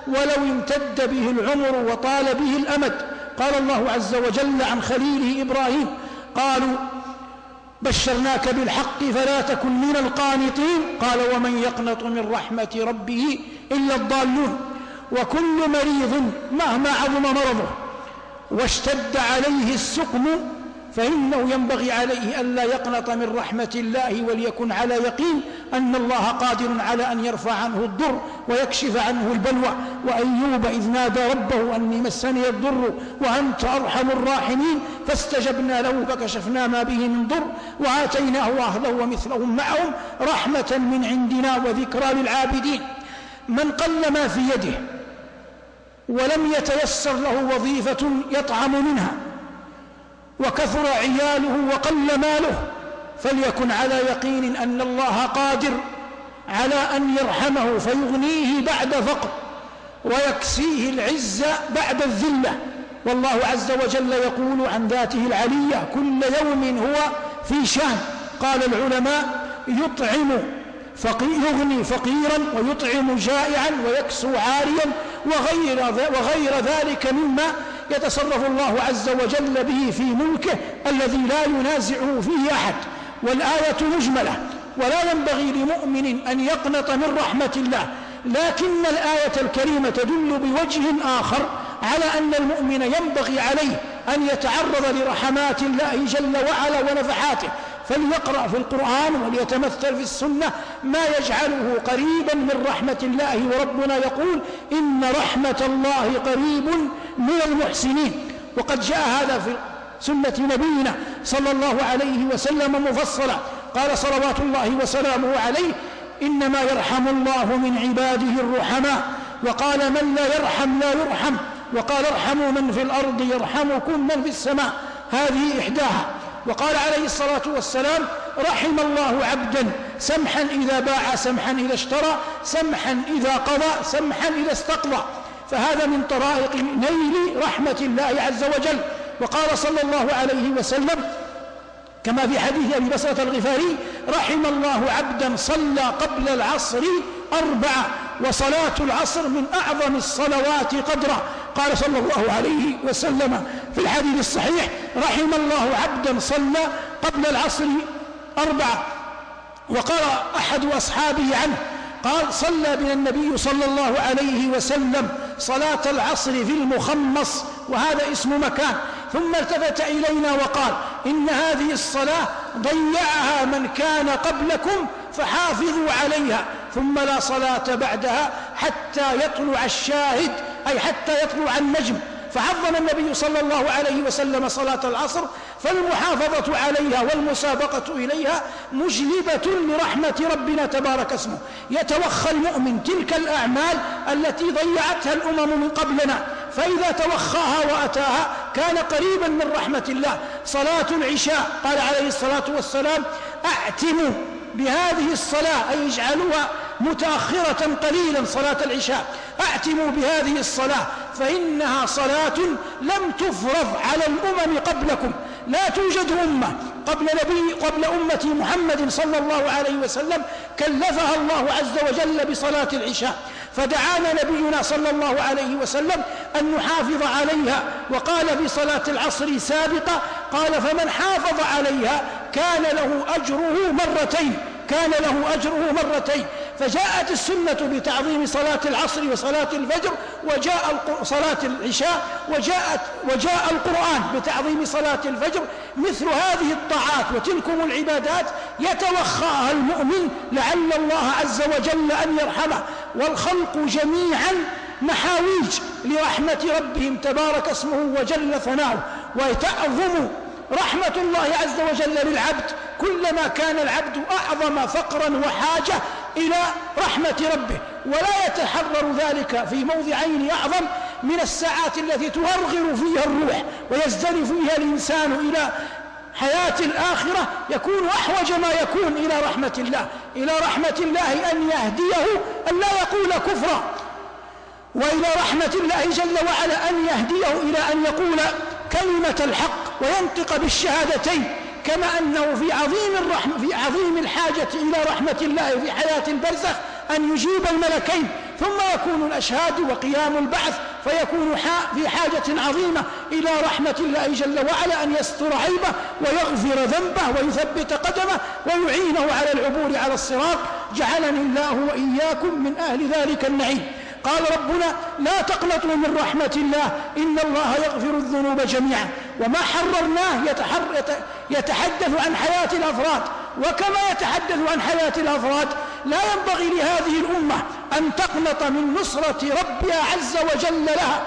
ولو امتد به العمر وطال به الأمد. قال الله عز وجل عن خليله إبراهيم: قالوا بشرناك بالحق فلا تكن من القانطين. قال: ومن يقنط من رحمة ربه إلا الضالون. وكل مريض مهما عظم مرضه واشتد عليه السقم فإنه ينبغي عليه ألا يقنط من رحمة الله، وليكن على يقين أن الله قادر على أن يرفع عنه الضر ويكشف عنه البلوى. وأيوب إذ نادى ربه أني مسني الضر وأنت أرحم الراحمين فاستجبنا له فكشفنا ما به من ضر وآتيناه أهله ومثلهم معهم رحمة من عندنا وذكرى للعابدين. من قل ما في يده ولم يتيسر له وظيفة يطعم منها وكثر عياله وقل ماله فليكن على يقين أن الله قادر على أن يرحمه فيغنيه بعد فقر ويكسيه العزة بعد الذلة. والله عز وجل يقول عن ذاته العلية: كل يوم هو في شان. قال العلماء: يطعم فقير يغني فقيرا ويطعم جائعا ويكسو عاريا وغير, وغير ذلك مما يتصرف الله عز وجل به في ملكه الذي لا ينازعه فيه أحد. والآية مجملة ولا ينبغي لمؤمن أن يقنط من رحمة الله، لكن الآية الكريمة تدل بوجه آخر على أن المؤمن ينبغي عليه أن يتعرض لرحمات الله جل وعلا ونفحاته، فليقرأ في القرآن وليتمثل في السنة ما يجعله قريبا من رحمة الله. وربنا يقول: إن رحمة الله قريب من المحسنين. وقد جاء هذا في سنة نبينا صلى الله عليه وسلم مفصلا. قال صلوات الله وسلامه عليه: إنما يرحم الله من عباده الرحماء. وقال: من لا يرحم لا يرحم. وقال: ارحموا من في الأرض يرحمكم من في السماء. هذه إحداها. وقال عليه الصلاة والسلام: رحم الله عبدا سمحا إذا باع سمحا إذا اشترى سمحا إذا قضى سمحا إذا استقضى. فهذا من طرائق نيل رحمة الله عز وجل. وقال صلى الله عليه وسلم كما في حديث أبي بصرة الغفاري: رحم الله عبدا صلى قبل العصر أربعة وصلاة العصر من أعظم الصلوات قدرا. قال صلى الله عليه وسلم في الحديث الصحيح: رحم الله عبدا صلى قبل العصر أربعة. وقال أحد أصحابه عنه قال: صلى بنا النبي صلى الله عليه وسلم صلاة العصر في المخمص، وهذا اسم مكان، ثم التفت إلينا وقال: إن هذه الصلاة ضيعها من كان قبلكم فحافظوا عليها، ثم لا صلاة بعدها حتى يطلع الشاهد، أي حتى يطلع النجم. فعظم النبي صلى الله عليه وسلم صلاة العصر، فالمحافظة عليها والمسابقة إليها مجلبة لرحمة ربنا تبارك اسمه. يتوخى المؤمن تلك الأعمال التي ضيعتها الأمم من قبلنا، فإذا توخاها وأتاها كان قريبا من رحمة الله. صلاة العشاء قال عليه الصلاة والسلام: أعتموا بهذه الصلاة، أي اجعلوها متأخرة قليلا صلاة العشاء، أعتموا بهذه الصلاة فإنها صلاة لم تفرض على الأمم قبلكم. لا توجد أمة قبل نبي قبل أمة محمد صلى الله عليه وسلم كلفها الله عز وجل بصلاة العشاء، فدعانا نبينا صلى الله عليه وسلم أن نحافظ عليها. وقال في صلاة العصر سابقة، قال: فمن حافظ عليها كان له أجره مرتين، كان له أجره مرتين. فجاءت السنة بتعظيم صلاة العصر وصلاة الفجر، وجاء صلاة العشاء، وجاءت وجاء القرآن بتعظيم صلاة الفجر. مثل هذه الطاعات وتلكم العبادات يتوخاها المؤمن لعل الله عز وجل أن يرحمه. والخلق جميعا محاويج لرحمة ربهم تبارك اسمه وجل ثناؤه، وتعظم رحمة الله عز وجل للعبد كلما كان العبد أعظم فقرا وحاجة إلى رحمة ربه. ولا يتحرر ذلك في موضعين أعظم من الساعات التي تغرغر فيها الروح ويزدرف فيها الإنسان إلى حياة الآخرة، يكون أحوج ما يكون إلى رحمة الله، إلى رحمة الله أن يهديه أن لا يقول كفرا، وإلى رحمة الله جل وعلا أن يهديه إلى أن يقول كلمة الحق وينطق بالشهادتين. كما أنه في عظيم الرحمة في عظيم الحاجة إلى رحمة الله في حياة البرزخ، أن يجيب الملكين ثم يكون الأشهاد وقيام البعث، فيكون في حاجة عظيمة إلى رحمة الله جل وعلا أن يستر عيبه ويغفر ذنبه ويثبت قدمه ويعينه على العبور على الصراط. جعلني الله وإياكم من أهل ذلك النعيم. قال ربنا: لا تقنطوا من رحمة الله إن الله يغفر الذنوب جميعا. وما حررناه يتحدث عن حياة الأفراد، وكما يتحدث عن حياة الأفراد لا ينبغي لهذه الأمة أن تقنط من نصرة ربها عز وجل لها،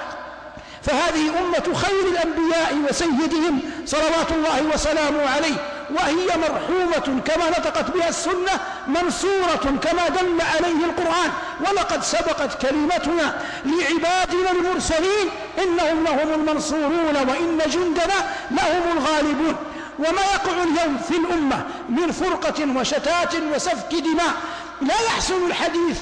فهذه أمة خير الأنبياء وسيدهم صلوات الله وسلامه عليه، وهي مرحومة كما نطقت بها السنة، منصورة كما دل عليه القرآن. ولقد سبقت كلمتنا لعبادنا المرسلين إنهم لهم المنصورون وإن جندنا لهم الغالبون. وما يقع اليوم في الأمة من فرقة وشتات وسفك دماء لا يحسن الحديث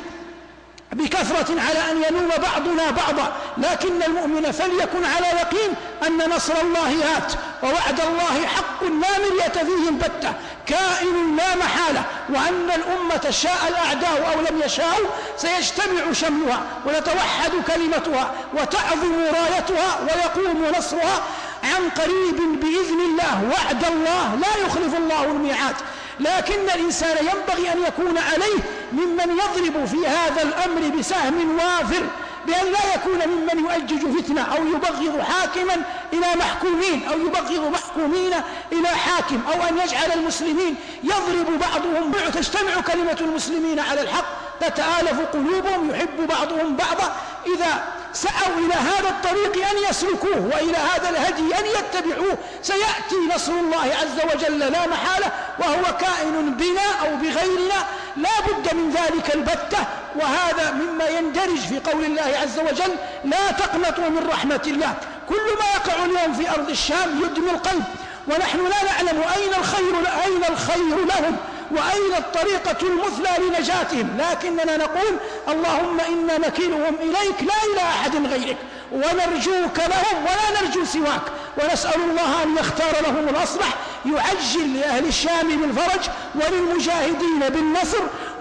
بكثرة على أن يلوم بعضنا بعضا، لكن المؤمن فليكن على يقين أن نصر الله آت، ووعد الله حق لا مرية فيه البتة، كائن لا محالة، وأن الأمة شاء الأعداء أو لم يشاءوا سيجتمع شملها ويتوحد كلمتها وتعظم رايتها ويقوم نصرها عن قريب بإذن الله. وعد الله لا يخلف الله الميعاد، لكن الإنسان ينبغي أن يكون عليه ممن يضرب في هذا الأمر بسهم وافر، بأن لا يكون ممن يؤجج فتنة أو يبغض حاكما إلى محكومين أو يبغض محكومين إلى حاكم، أو أن يجعل المسلمين يضرب بعضهم بعض، تجتمع كلمة المسلمين على الحق، تتآلف قلوبهم، يحب بعضهم بعضا. إذا سعوا إلى هذا الطريق أن يسلكوه وإلى هذا الهدي أن يتبعوه سيأتي نصر الله عز وجل لا محالة، وهو كائن بنا أو بغيرنا لا بد من ذلك البتة. وهذا مما يندرج في قول الله عز وجل: لا تقنطوا من رحمة الله. كل ما يقع اليوم في أرض الشام يدمي القلب، ونحن لا نعلم أين الخير, أين الخير لهم وأين الطريقة المثلى لنجاتهم، لكننا نقول: اللهم إنا نكلهم إليك لا إلى أحد غيرك، ونرجوك لهم ولا نرجو سواك، ونسأل الله أن يختار لهم الأصلح، يعجل لأهل الشام بالفرج وللمجاهدين بالنصر،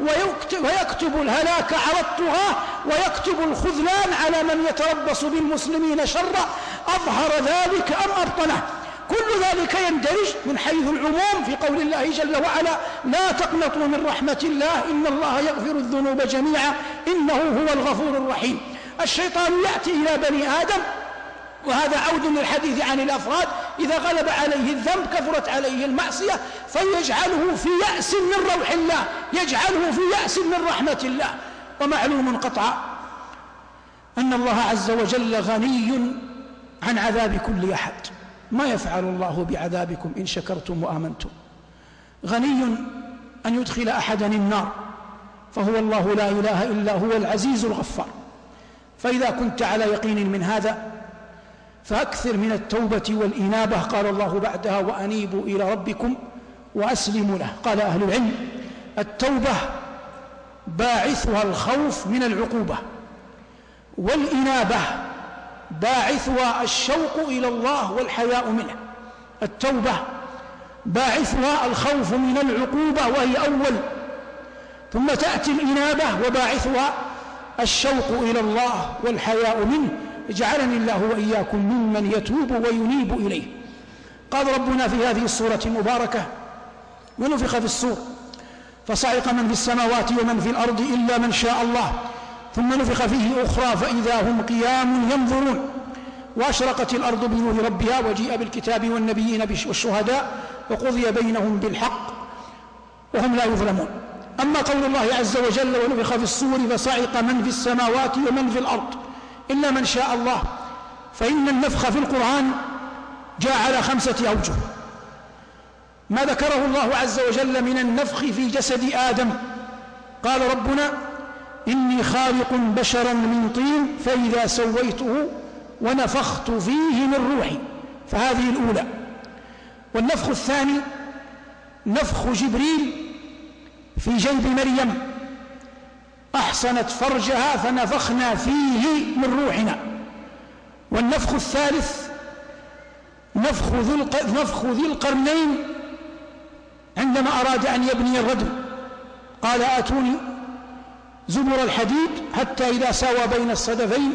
ويكتب الهلاك على الطغاة، ويكتب الخذلان على من يتربص بالمسلمين شرا، أظهر ذلك أم أبطنه. كل ذلك يندرج من حيث العموم في قول الله جل وعلا: لا تقنطوا من رحمة الله إن الله يغفر الذنوب جميعا إنه هو الغفور الرحيم. الشيطان يأتي إلى بني آدم، وهذا عود للحديث عن الأفراد، إذا غلب عليه الذنب كثرت عليه المعصية فيجعله في يأس من روح الله، يجعله في يأس من رحمة الله. ومعلوم قطعا أن الله عز وجل غني عن عذاب كل أحد، ما يفعل الله بعذابكم إن شكرتم وآمنتم. غني أن يدخل أحدا النار، فهو الله لا إله إلا هو العزيز الغفار. فإذا كنت على يقين من هذا فأكثر من التوبة والإنابة. قال الله بعدها: وأنيبوا إلى ربكم وأسلموا له. قال أهل العلم: التوبة باعثها الخوف من العقوبة، والإنابة باعثها الشوق إلى الله والحياء منه. التوبة باعثها الخوف من العقوبة وهي أول، ثم تأتي الإنابة وباعثها الشوق إلى الله والحياء منه. جعلني الله وإياكم ممن يتوب وينيب إليه. قال ربنا في هذه السورة المباركة: ونفخ في الصور فصعق من في السماوات ومن في الأرض إلا من شاء الله ثم نفخ فيه أخرى فإذا هم قيام ينظرون وأشرقت الأرض بنور ربها وجيء بالكتاب والنبيين والشهداء وقضي بينهم بالحق وهم لا يظلمون. أما قول الله عز وجل: ونفخ في الصور فصعق من في السماوات ومن في الأرض إلا من شاء الله، فإن النفخ في القرآن جاء على خمسة أوجه. ما ذكره الله عز وجل من النفخ في جسد آدم، قال ربنا: إني خالق بشرا من طين فإذا سويته ونفخت فيه من روحي، فهذه الأولى. والنفخ الثاني نفخ جبريل في جيب مريم، أحصنت فرجها فنفخنا فيه من روحنا. والنفخ الثالث نفخ ذي القرنين عندما أراد أن يبني الردم، قال: آتوني زبر الحديد حتى إذا ساوى بين الصدفين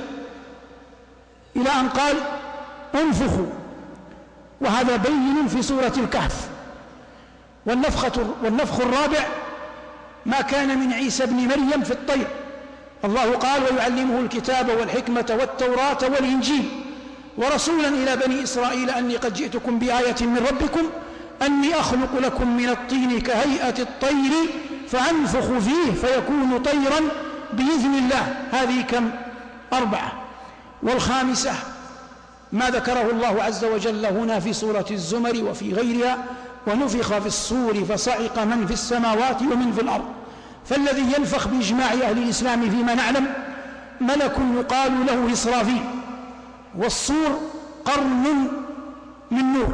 إلى أن قال انفخوا، وهذا بين في سورة الكهف. والنفخة والنفخ الرابع ما كان من عيسى ابن مريم في الطير، الله قال ويعلمه الكتاب والحكمة والتوراة والإنجيل ورسولا إلى بني إسرائيل أني قد جئتكم بآية من ربكم أني أخلق لكم من الطين كهيئة الطير فأنفخ فيه فيكون طيرا بإذن الله. هذه كم؟ أربعة. والخامسة ما ذكره الله عز وجل هنا في سورة الزمر وفي غيرها: ونفخ في الصور فصعق من في السماوات ومن في الأرض. فالذي ينفخ بإجماع أهل الإسلام فيما نعلم ملك يقال له إسرافيل، والصور قرن من نور.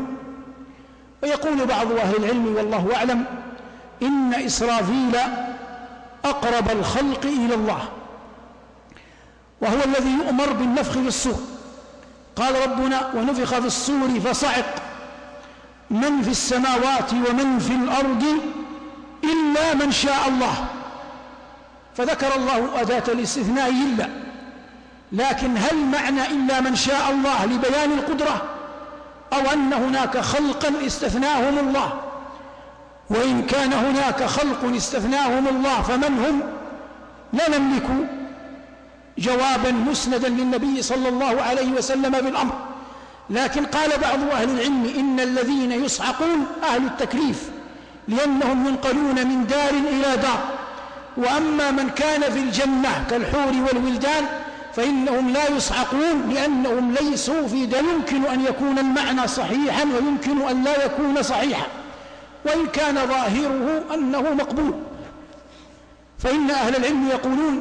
ويقول بعض أهل العلم والله أعلم إن إسرافيل أقرب الخلق إلى الله، وهو الذي يؤمر بالنفخ في الصور. قال ربنا: ونفخ في الصور فصعق من في السماوات ومن في الأرض إلا من شاء الله. فذكر الله أداة الاستثناء إلا، لكن هل معنى إلا من شاء الله لبيان القدرة، أو أن هناك خلقا استثناهم الله؟ وإن كان هناك خلق استثناهم الله فمن هم؟ لا نملك جوابا مسندا للنبي صلى الله عليه وسلم بالأمر، لكن قال بعض أهل العلم إن الذين يصعقون أهل التكليف، لأنهم ينقلون من دار إلى دار. وأما من كان في الجنة كالحور والولدان فإنهم لا يصعقون، لأنهم ليسوا في دار. يمكن أن يكون المعنى صحيحا ويمكن أن لا يكون صحيحا، وإن كان ظاهره أنه مقبول. فإن أهل العلم يقولون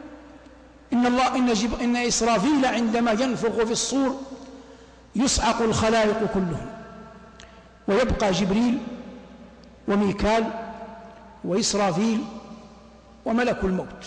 إن الله إن, جب إن إسرافيل عندما ينفخ في الصور يصعق الخلائق كلهم، ويبقى جبريل وميكال وإسرافيل وملك الموت.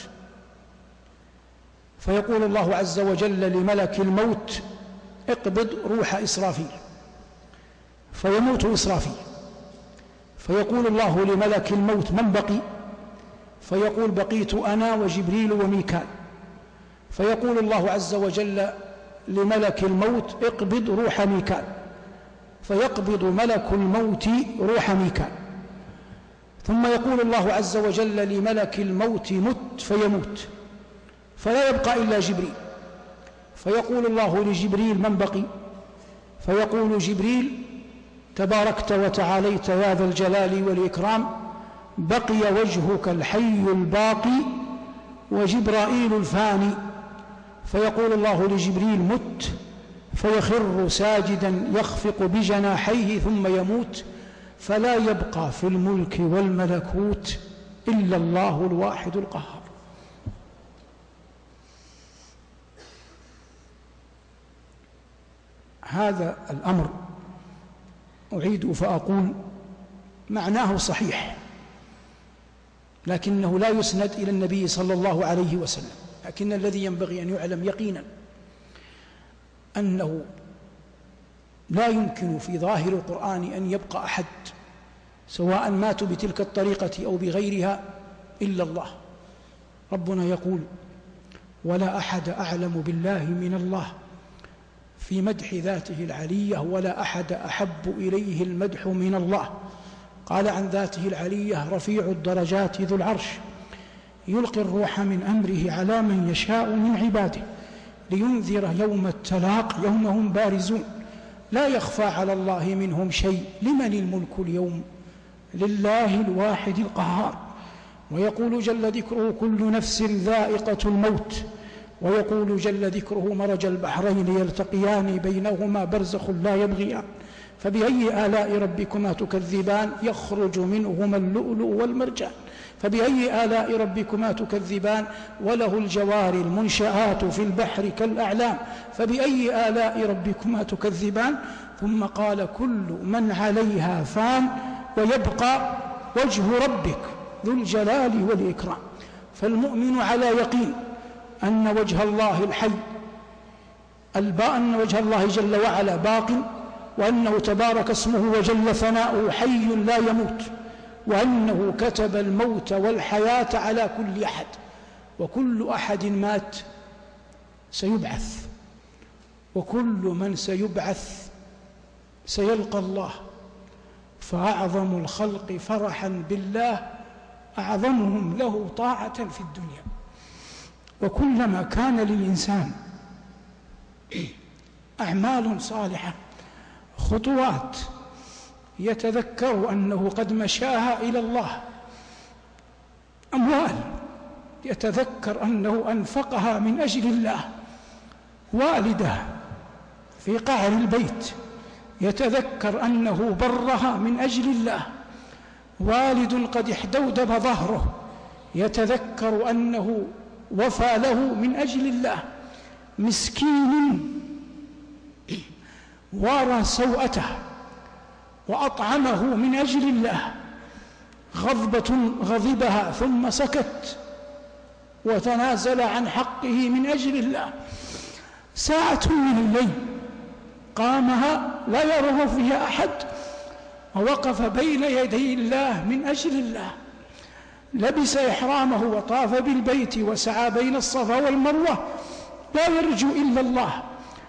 فيقول الله عز وجل لملك الموت: اقبض روح إسرافيل، فيموت إسرافيل. فيقول الله لملك الموت: من بقي؟ فيقول: بقيت أنا وجبريل وميكال. فيقول الله عز وجل لملك الموت: اقبض روح ميكال، فيقبض ملك الموت روح ميكال. ثم يقول الله عز وجل لملك الموت: مت، فيموت، فلا يبقى إلا جبريل. فيقول الله لجبريل: من بقي؟ فيقول جبريل: تباركت وتعاليت يا ذا الجلال والإكرام، بقي وجهك الحي الباقي وجبرائيل الفاني. فيقول الله لجبريل: مت، فيخر ساجدا يخفق بجناحيه ثم يموت، فلا يبقى في الملك والملكوت إلا الله الواحد القهار. هذا الأمر أعيد فأقول معناه صحيح، لكنه لا يسند إلى النبي صلى الله عليه وسلم. لكن الذي ينبغي أن يعلم يقينا أنه لا يمكن في ظاهر القرآن أن يبقى أحد سواء ماتوا بتلك الطريقة أو بغيرها إلا الله. ربنا يقول: ولا أحد أعلم بالله من الله، في مدح ذاته العلية: ولا أحد أحب إليه المدح من الله. قال عن ذاته العلية: رفيع الدرجات ذو العرش، يلقي الروح من أمره على من يشاء من عباده لينذر يوم التلاق يوم هم بارزون لا يخفى على الله منهم شيء. لمن الملك اليوم؟ لله الواحد القهار. ويقول جل ذكره: كل نفس ذائقة الموت. ويقول جل ذكره: مرج البحرين يلتقيان بينهما برزخ لا يبغيان فبأي آلاء ربكما تكذبان يخرج منهما اللؤلؤ والمرجان فبأي آلاء ربكما تكذبان وله الجوار المنشآت في البحر كالأعلام فبأي آلاء ربكما تكذبان. ثم قال: كل من عليها فان ويبقى وجه ربك ذو الجلال والإكرام. فالمؤمن على يقين أن وجه الله الحي أن وجه الله جل وعلا باق، وأنه تبارك اسمه وجل ثناؤه حي لا يموت، وأنه كتب الموت والحياة على كل أحد، وكل أحد مات سيبعث، وكل من سيبعث سيلقى الله، فأعظم الخلق فرحا بالله أعظمهم له طاعة في الدنيا. وكلما كان للإنسان أعمال صالحة، خطوات يتذكر أنه قد مشاها إلى الله، أموال يتذكر أنه أنفقها من أجل الله، والدة في قعر البيت يتذكر أنه برها من أجل الله، والد قد احدودب ظهره يتذكر أنه وفى له من أجل الله، مسكين وارى سوءته وأطعمه من أجل الله، غضبة غضبها ثم سكت وتنازل عن حقه من أجل الله، ساعة من الليل قامها لا يرغب فيها أحد ووقف بين يدي الله من أجل الله، لبس إحرامه وطاف بالبيت وسعى بين الصفا والمروة لا يرجو إلا الله،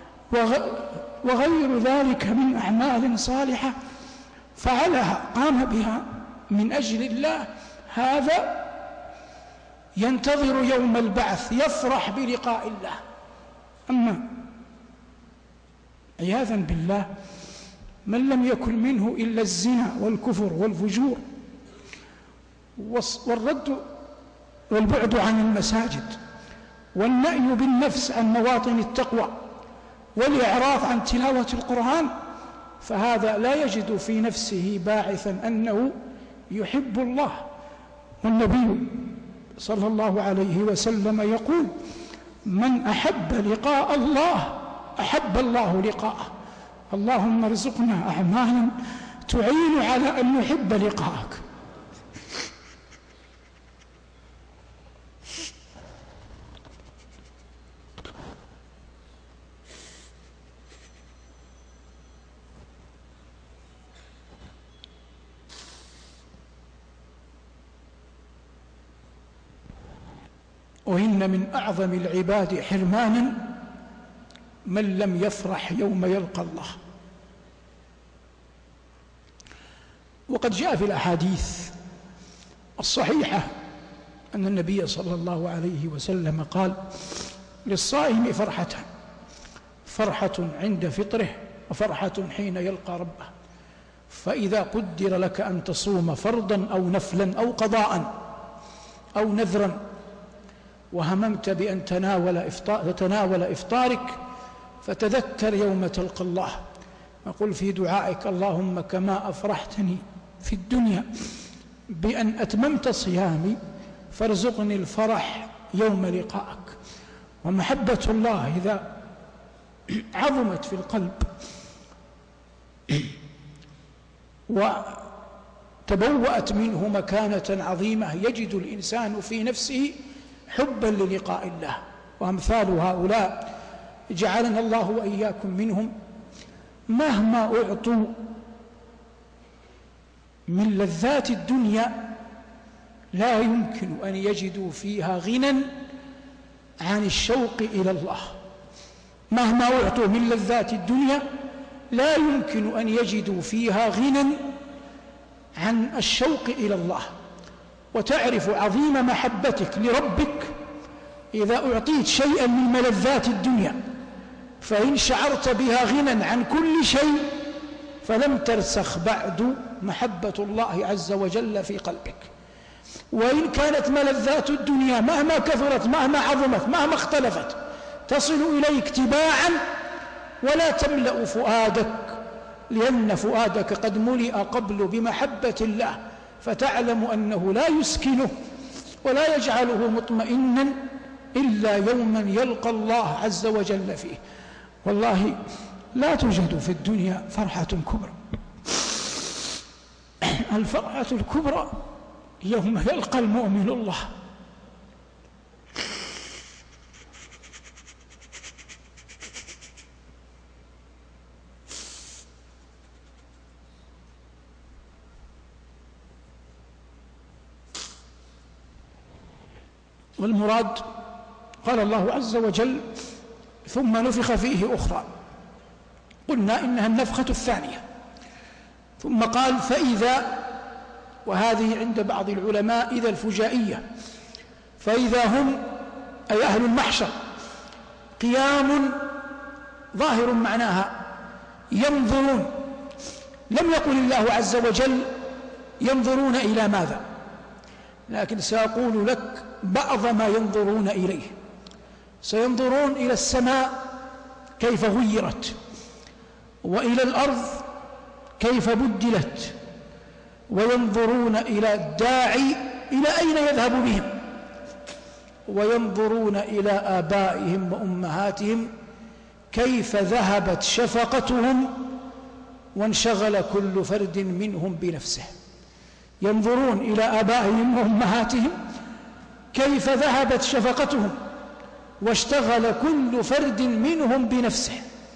وغير ذلك من أعمال صالحة فعلها قام بها من أجل الله، هذا ينتظر يوم البعث يفرح بلقاء الله. أما عياذا بالله من لم يكن منه إلا الزنا والكفر والفجور والرد والبعد عن المساجد والنأي بالنفس عن مواطن التقوى والإعراض عن تلاوة القرآن، فهذا لا يجد في نفسه باعثا أنه يحب الله. والنبي صلى الله عليه وسلم يقول: من أحب لقاء الله أحب الله لقاءه. اللهم ارزقنا أعمالا تعين على أن نحب لقاءك. وإن من أعظم العباد حرمانا من لم يفرح يوم يلقى الله. وقد جاء في الأحاديث الصحيحة أن النبي صلى الله عليه وسلم قال: للصائم فرحتان، فرحة عند فطره وفرحة حين يلقى ربه، فإذا قدر لك أن تصوم فرضا أو نفلا أو قضاء أو نذرا وهممت بأن تناول إفطار تتناول إفطارك فتذكر يوم تلقى الله وقل في دعائك: اللهم كما أفرحتني في الدنيا بأن أتممت صيامي فارزقني الفرح يوم لقائك. ومحبة الله إذا عظمت في القلب وتبوأت منه مكانة عظيمة يجد الإنسان في نفسه حبا للقاء الله. وأمثال هؤلاء جعلنا الله وإياكم منهم مهما أعطوا من لذات الدنيا لا يمكن أن يجدوا فيها غنى عن الشوق إلى الله. مهما أعطوا من لذات الدنيا لا يمكن أن يجدوا فيها غنى عن الشوق إلى الله. وتعرف عظيم محبتك لربك إذا أعطيت شيئا من ملذات الدنيا، فإن شعرت بها غنى عن كل شيء فلم ترسخ بعد محبة الله عز وجل في قلبك. وإن كانت ملذات الدنيا مهما كثرت مهما عظمت مهما اختلفت تصل إليك تباعا ولا تملأ فؤادك، لأن فؤادك قد ملئ قبل بمحبة الله، فتعلم أنه لا يسكنه ولا يجعله مطمئنا إلا يوما يلقى الله عز وجل فيه. والله لا توجد في الدنيا فرحة كبرى. الفرحة الكبرى يوم يلقى المؤمن الله. والمراد قال الله عز وجل ثم نفخ فيه أخرى، قلنا إنها النفخة الثانية. ثم قال فإذا، وهذه عند بعض العلماء إذا الفجائية، فإذا هم أي أهل المحشر قيام ظاهر معناها ينظرون، لم يقل الله عز وجل ينظرون إلى ماذا، لكن سأقول لك بعض ما ينظرون إليه. سينظرون إلى السماء كيف غيرت، وإلى الأرض كيف بدلت، وينظرون إلى الداعي إلى أين يذهب بهم، وينظرون إلى آبائهم وأمهاتهم كيف ذهبت شفقتهم وانشغل كل فرد منهم بنفسه. ينظرون إلى آبائهم وأمهاتهم كيف ذهبت شفقتهم واشتغل كل فرد منهم بنفسه،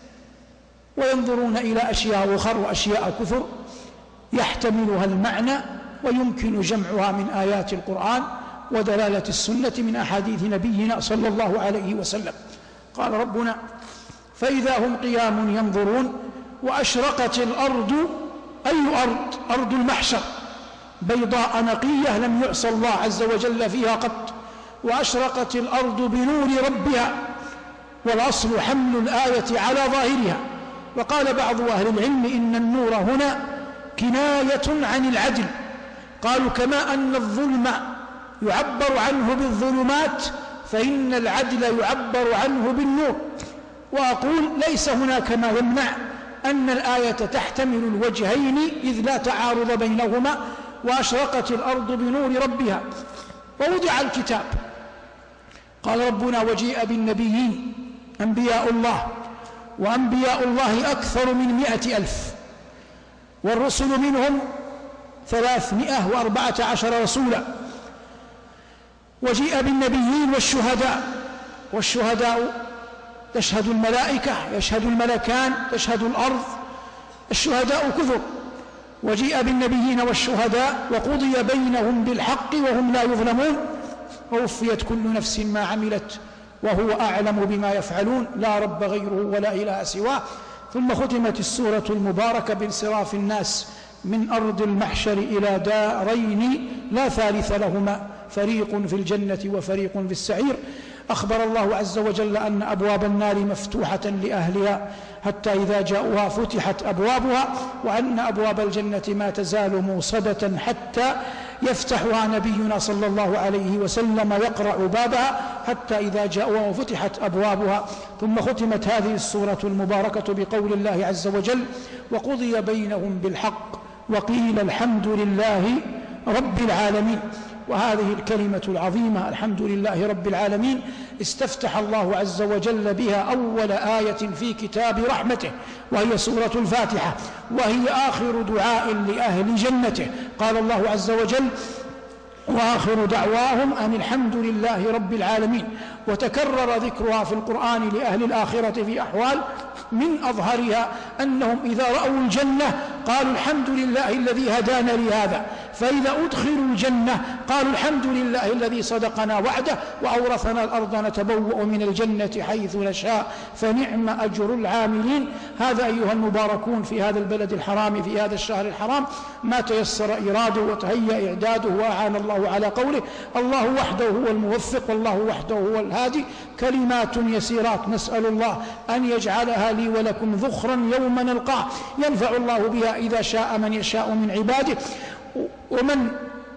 وينظرون إلى أشياء أخرى وأشياء كثر يحتملها المعنى ويمكن جمعها من آيات القرآن ودلالة السنة من أحاديث نبينا صلى الله عليه وسلم. قال ربنا فإذا هم قيام ينظرون وأشرقت الأرض، أي أرض؟ أرض المحشر بيضاء نقية لم يعصى الله عز وجل فيها قط، وأشرقت الأرض بنور ربها، والأصل حمل الآية على ظاهرها. وقال بعض أهل العلم إن النور هنا كناية عن العدل، قالوا كما أن الظلم يعبر عنه بالظلمات فإن العدل يعبر عنه بالنور. وأقول ليس هناك ما يمنع أن الآية تحتمل الوجهين إذ لا تعارض بينهما. وأشرقت الأرض بنور ربها ووضع الكتاب. قال ربنا وجيء بالنبيين أنبياء الله، وأنبياء الله أكثر من مئة ألف، والرسل منهم ثلاثمائة وأربعة عشر رسولا. وجيء بالنبيين والشهداء، والشهداء تشهد الملائكة، يشهد الملكان، تشهد الأرض، الشهداء كثر. وجيء بالنبيين والشهداء وقضي بينهم بالحق وهم لا يظلمون، ووفيت كل نفس ما عملت وهو أعلم بما يفعلون لا رب غيره ولا إله سواه. ثم ختمت السورة المباركة بانصراف الناس من أرض المحشر إلى دارين لا ثالث لهما، فريق في الجنة وفريق في السعير. أخبر الله عز وجل أن أبواب النار مفتوحة لأهلها حتى إذا جاءوها فتحت أبوابها، وأن أبواب الجنة ما تزال موصدة حتى يفتحها نبينا صلى الله عليه وسلم يقرأ بابها حتى إذا جاءوها وفتحت أبوابها. ثم ختمت هذه السورة المباركة بقول الله عز وجل وقضي بينهم بالحق وقيل الحمد لله رب العالمين. وهذه الكلمة العظيمة الحمد لله رب العالمين استفتح الله عز وجل بها أول آية في كتاب رحمته، وهي سورة الفاتحة، وهي آخر دعاء لأهل جنته. قال الله عز وجل وآخر دعواهم أن الحمد لله رب العالمين. وتكرر ذكرها في القرآن لأهل الآخرة في أحوال، من أظهرها أنهم إذا رأوا الجنة قالوا الحمد لله الذي هدانا لهذا، فإذا أدخلوا الجنة قالوا الحمد لله الذي صدقنا وعده وأورثنا الأرض نتبوأ من الجنة حيث نشاء فنعم أجر العاملين. هذا أيها المباركون في هذا البلد الحرام في هذا الشهر الحرام ما تيسر إراده وتهيأ إعداده وأعان الله على قوله. الله وحده هو الموفق والله وحده هو الهادي. كلمات يسيرات نسأل الله أن يجعلها لي ولكم ذخرا يوم نلقاه ينفع الله بها إذا شاء من يشاء من عباده. ومن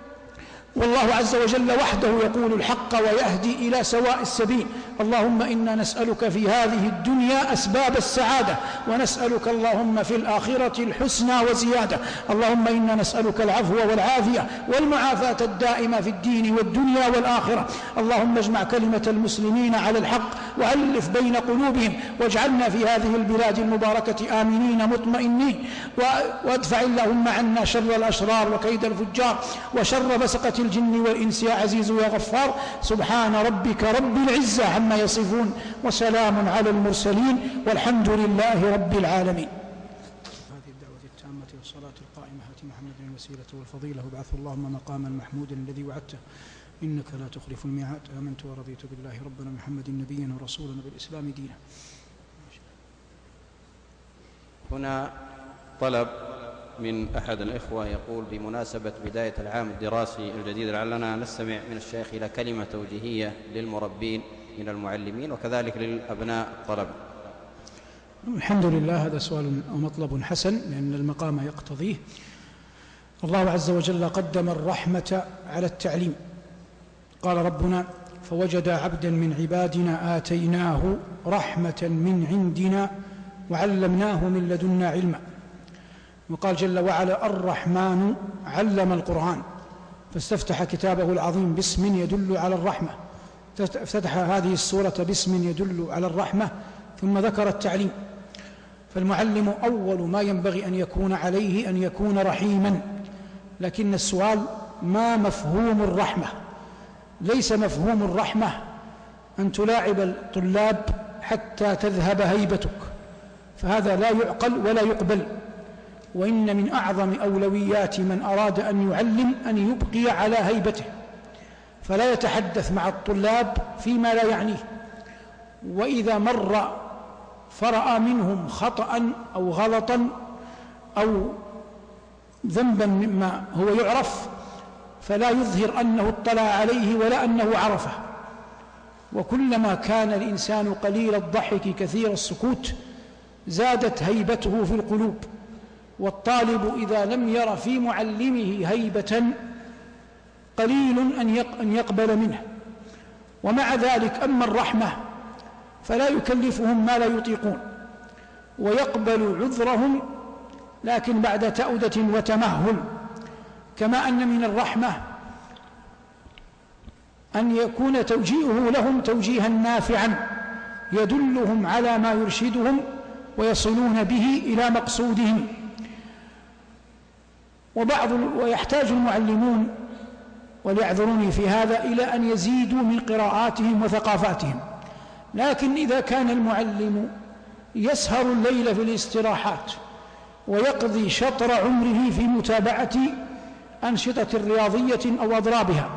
والله عز وجل وحده يقول الحق ويهدي إلى سواء السبيل. اللهم إنا نسألك في هذه الدنيا أسباب السعادة، ونسألك اللهم في الآخرة الحسنى وزيادة. اللهم إنا نسألك العفو والعافية والمعافاة الدائمة في الدين والدنيا والآخرة. اللهم اجمع كلمة المسلمين على الحق وألف بين قلوبهم، واجعلنا في هذه البلاد المباركة آمنين مطمئنين، وادفع اللهم عنا شر الأشرار وكيد الفجار وشر بسقة الجن والإنس يا عزيز يا غفار. سبحان ربك رب العزة عما يصفون وسلام على المرسلين والحمد لله رب العالمين. هذه الدعوة التامة والصلاة القائمة آت محمد الوسيلة والفضيلة وابعثه اللهم مقاما محمودا الذي وعدته إنك لا تخلف الميعاد. آمنت ورضيت بالله ربنا محمد نبيا ورسولا بالإسلام دينا. هنا طلب من أحد الإخوة يقول: بمناسبة بداية العام الدراسي الجديد لعلنا نستمع من الشيخ إلى كلمة توجيهية للمربين من المعلمين وكذلك للأبناء الطلبة. الحمد لله، هذا سؤال ومطلب حسن لأن المقام يقتضيه. الله عز وجل قدم الرحمة على التعليم. قال ربنا: فوجد عبدا من عبادنا آتيناه رحمة من عندنا وعلمناه من لدنا علما. وقال جل وعلا: الرحمن علم القرآن، فاستفتح كتابه العظيم باسم يدل على الرحمة، افتتح هذه السورة باسم يدل على الرحمة، ثم ذكر التعليم. فالمعلم أول ما ينبغي أن يكون عليه أن يكون رحيما. لكن السؤال: ما مفهوم الرحمة؟ ليس مفهوم الرحمة أن تلاعب الطلاب حتى تذهب هيبتك، فهذا لا يعقل ولا يقبل. وإن من أعظم أولويات من أراد أن يعلم أن يبقي على هيبته، فلا يتحدث مع الطلاب فيما لا يعنيه. وإذا مر فرأى منهم خطأ أو غلطا أو ذنبا مما هو يعرف، فلا يظهر أنه اطلع عليه ولا أنه عرفه. وكلما كان الإنسان قليل الضحك كثير السكوت زادت هيبته في القلوب. والطالب إذا لم ير في معلمه هيبة قليل أن يقبل منه. ومع ذلك أما الرحمة فلا يكلفهم ما لا يطيقون، ويقبل عذرهم لكن بعد تأودة وتمهل. كما أن من الرحمة أن يكون توجيهه لهم توجيها نافعا يدلهم على ما يرشدهم ويصلون به إلى مقصودهم. وبعض ويحتاج المعلمون، وليعذروني في هذا، إلى أن يزيدوا من قراءاتهم وثقافاتهم. لكن إذا كان المعلم يسهر الليل في الاستراحات ويقضي شطر عمره في متابعة أنشطة رياضية أو أضرابها،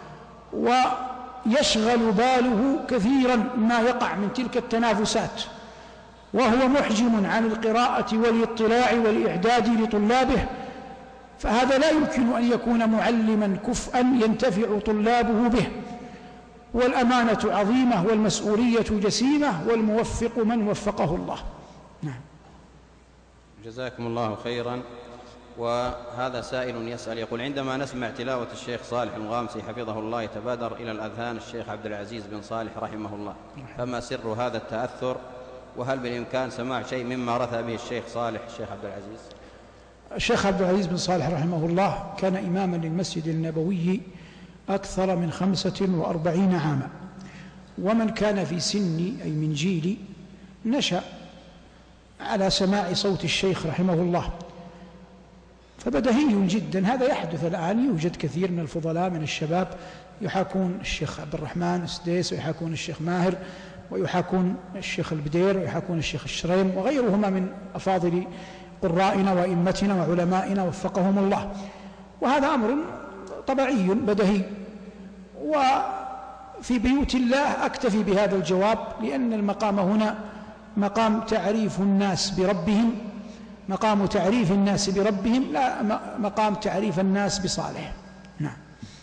ويشغل باله كثيرا ما يقع من تلك التنافسات، وهو محجم عن القراءة والاطلاع والإعداد لطلابه، فهذا لا يمكن أن يكون معلما كفءا ينتفع طلابه به. والأمانة عظيمة والمسؤولية جسيمة، والموفق من وفقه الله. نعم. جزاكم الله خيرا. وهذا سائل يسأل يقول: عندما نسمع تلاوة الشيخ صالح الغامسي حفظه الله يتبادر إلى الأذهان الشيخ عبد العزيز بن صالح رحمه الله، فما سر هذا التأثر؟ وهل بالإمكان سماع شيء مما رثى به الشيخ صالح الشيخ عبد العزيز؟ الشيخ عبد العزيز بن صالح رحمه الله كان إماما للمسجد النبوي أكثر من خمسة وأربعين عاما، ومن كان في سني أي من جيلي نشأ على سماع صوت الشيخ رحمه الله، فبدهي جدا. هذا يحدث الآن، يوجد كثير من الفضلاء من الشباب يحاكون الشيخ عبد الرحمن السديس، ويحاكون الشيخ ماهر، ويحاكون الشيخ البدير، ويحاكون الشيخ الشريم، وغيرهما من أفاضل قرائنا وإمتنا وعلمائنا وفقهم الله. وهذا أمر طبيعي بدهي. وفي بيوت الله أكتفي بهذا الجواب، لأن المقام هنا مقام تعريف الناس بربهم، مقام تعريف الناس بربهم، لا مقام تعريف الناس بصالح. نعم.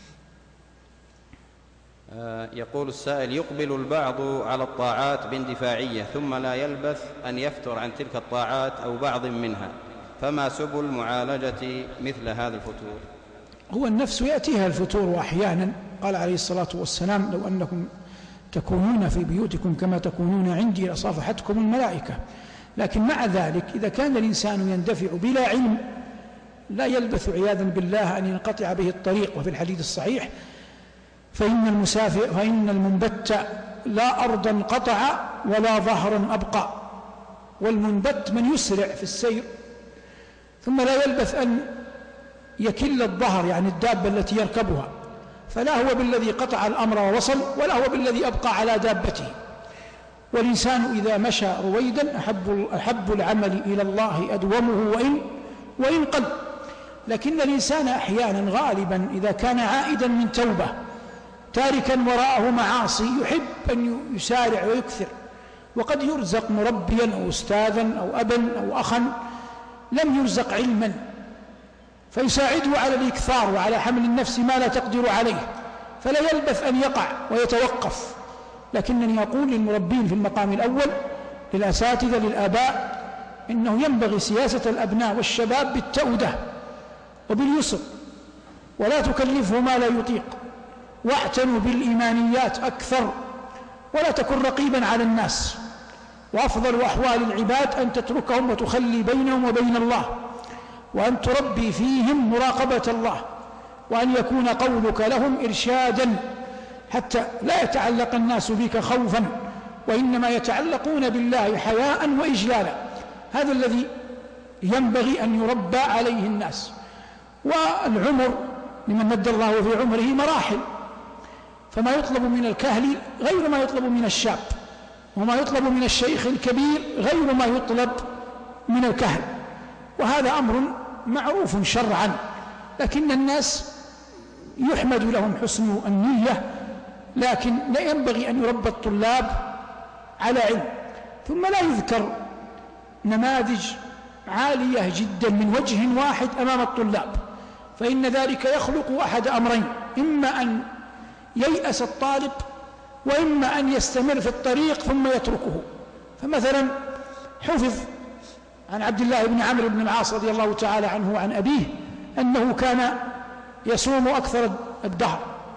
يقول السائل: يقبل البعض على الطاعات باندفاعية ثم لا يلبث أن يفتر عن تلك الطاعات أو بعض منها، فما سبل معالجة مثل هذا الفتور؟ هو النفس يأتيها الفتور أحيانا. قال عليه الصلاة والسلام: لو أنكم تكونون في بيوتكم كما تكونون عندي لصافحتكم الملائكة. لكن مع ذلك إذا كان الإنسان يندفع بلا علم لا يلبث عياذا بالله أن ينقطع به الطريق. وفي الحديث الصحيح: فإن المسافر فإن المنبت لا أرضا قطع ولا ظهرا أبقى. والمنبت من يسرع في السير ثم لا يلبث أن يكل الظهر، يعني الدابة التي يركبها، فلا هو بالذي قطع الأمر ووصل، ولا هو بالذي أبقى على دابته. والإنسان إذا مشى رويدا أحب, أحب العمل إلى الله أدومه وإن, وإن قل. لكن الإنسان أحيانا غالبا إذا كان عائدا من توبة تاركا وراءه معاصي يحب أن يسارع ويكثر، وقد يرزق مربيا أو أستاذا أو أبا أو أخا لم يرزق علما فيساعده على الإكثار وعلى حمل النفس ما لا تقدر عليه، فلا يلبث أن يقع ويتوقف. لكنني أقول للمربين في المقام الأول، للأساتذة، للآباء، إنه ينبغي سياسة الأبناء والشباب بالتأودة وباليسر، ولا تكلفه ما لا يطيق، واعتنوا بالإيمانيات أكثر، ولا تكن رقيبا على الناس. وأفضل أحوال العباد أن تتركهم وتخلي بينهم وبين الله، وأن تربي فيهم مراقبة الله، وأن يكون قولك لهم إرشادا، حتى لا يتعلق الناس بك خوفا، وإنما يتعلقون بالله حياء وإجلالا. هذا الذي ينبغي أن يربى عليه الناس. والعمر لمن مد الله في عمره مراحل، فما يطلب من الكهل غير ما يطلب من الشاب، وما يطلب من الشيخ الكبير غير ما يطلب من الكهل، وهذا أمر معروف شرعا، لكن الناس يحمد لهم حسن النية، لكن لا ينبغي أن يربى الطلاب على علم. ثم لا يذكر نماذج عالية جدا من وجه واحد أمام الطلاب، فإن ذلك يخلق أحد أمرين: إما أن ييأس الطالب، وإما أن يستمر في الطريق ثم يتركه. فمثلا حفظ عن عبد الله بن عمرو بن العاص رضي الله تعالى عنه وعن أبيه أنه كان يصوم أكثر الدهر،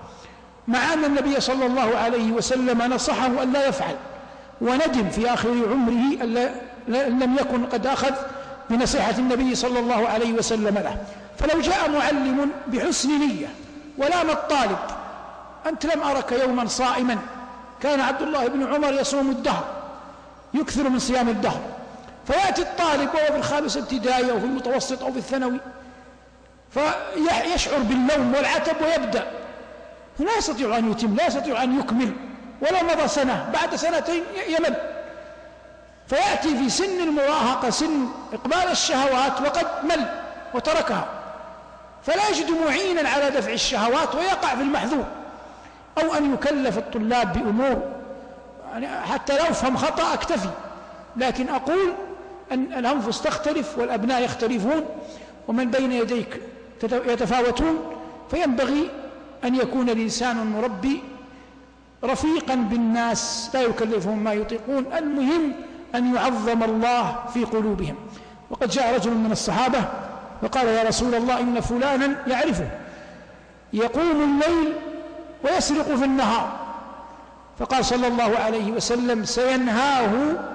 مع أن النبي صلى الله عليه وسلم نصحه أن لا يفعل، وندم في آخر عمره أن لم يكن قد أخذ بنصيحة النبي صلى الله عليه وسلم له. فلو جاء معلم بحسن نية ولام الطالب: أنت لم أرك يوما صائما، كان عبد الله بن عمر يصوم الدهر، يكثر من صيام الدهر. فيأتي الطالب وهو في الخامسة ابتدائي أو في المتوسط أو في الثانوي فيشعر باللوم والعتب ويبدأ، لا يستطيع أن يتم، لا يستطيع أن يكمل، ولو مضى سنة بعد سنتين يمل. فيأتي في سن المراهقة، سن إقبال الشهوات، وقد مل وتركها، فلا يجد معينا على دفع الشهوات ويقع في المحذور. أو أن يكلف الطلاب بأمور يعني حتى لو أفهم خطأ أكتفي، لكن أقول أن الأنفس تختلف والأبناء يختلفون ومن بين يديك يتفاوتون، فينبغي أن يكون الإنسان المربي رفيقا بالناس لا يكلفهم ما يطيقون، المهم أن يعظم الله في قلوبهم. وقد جاء رجل من الصحابة فقال: يا رسول الله، إن فلانا يعرفه يقوم الليل ويسرق في النهار. فقال صلى الله عليه وسلم: سينهاه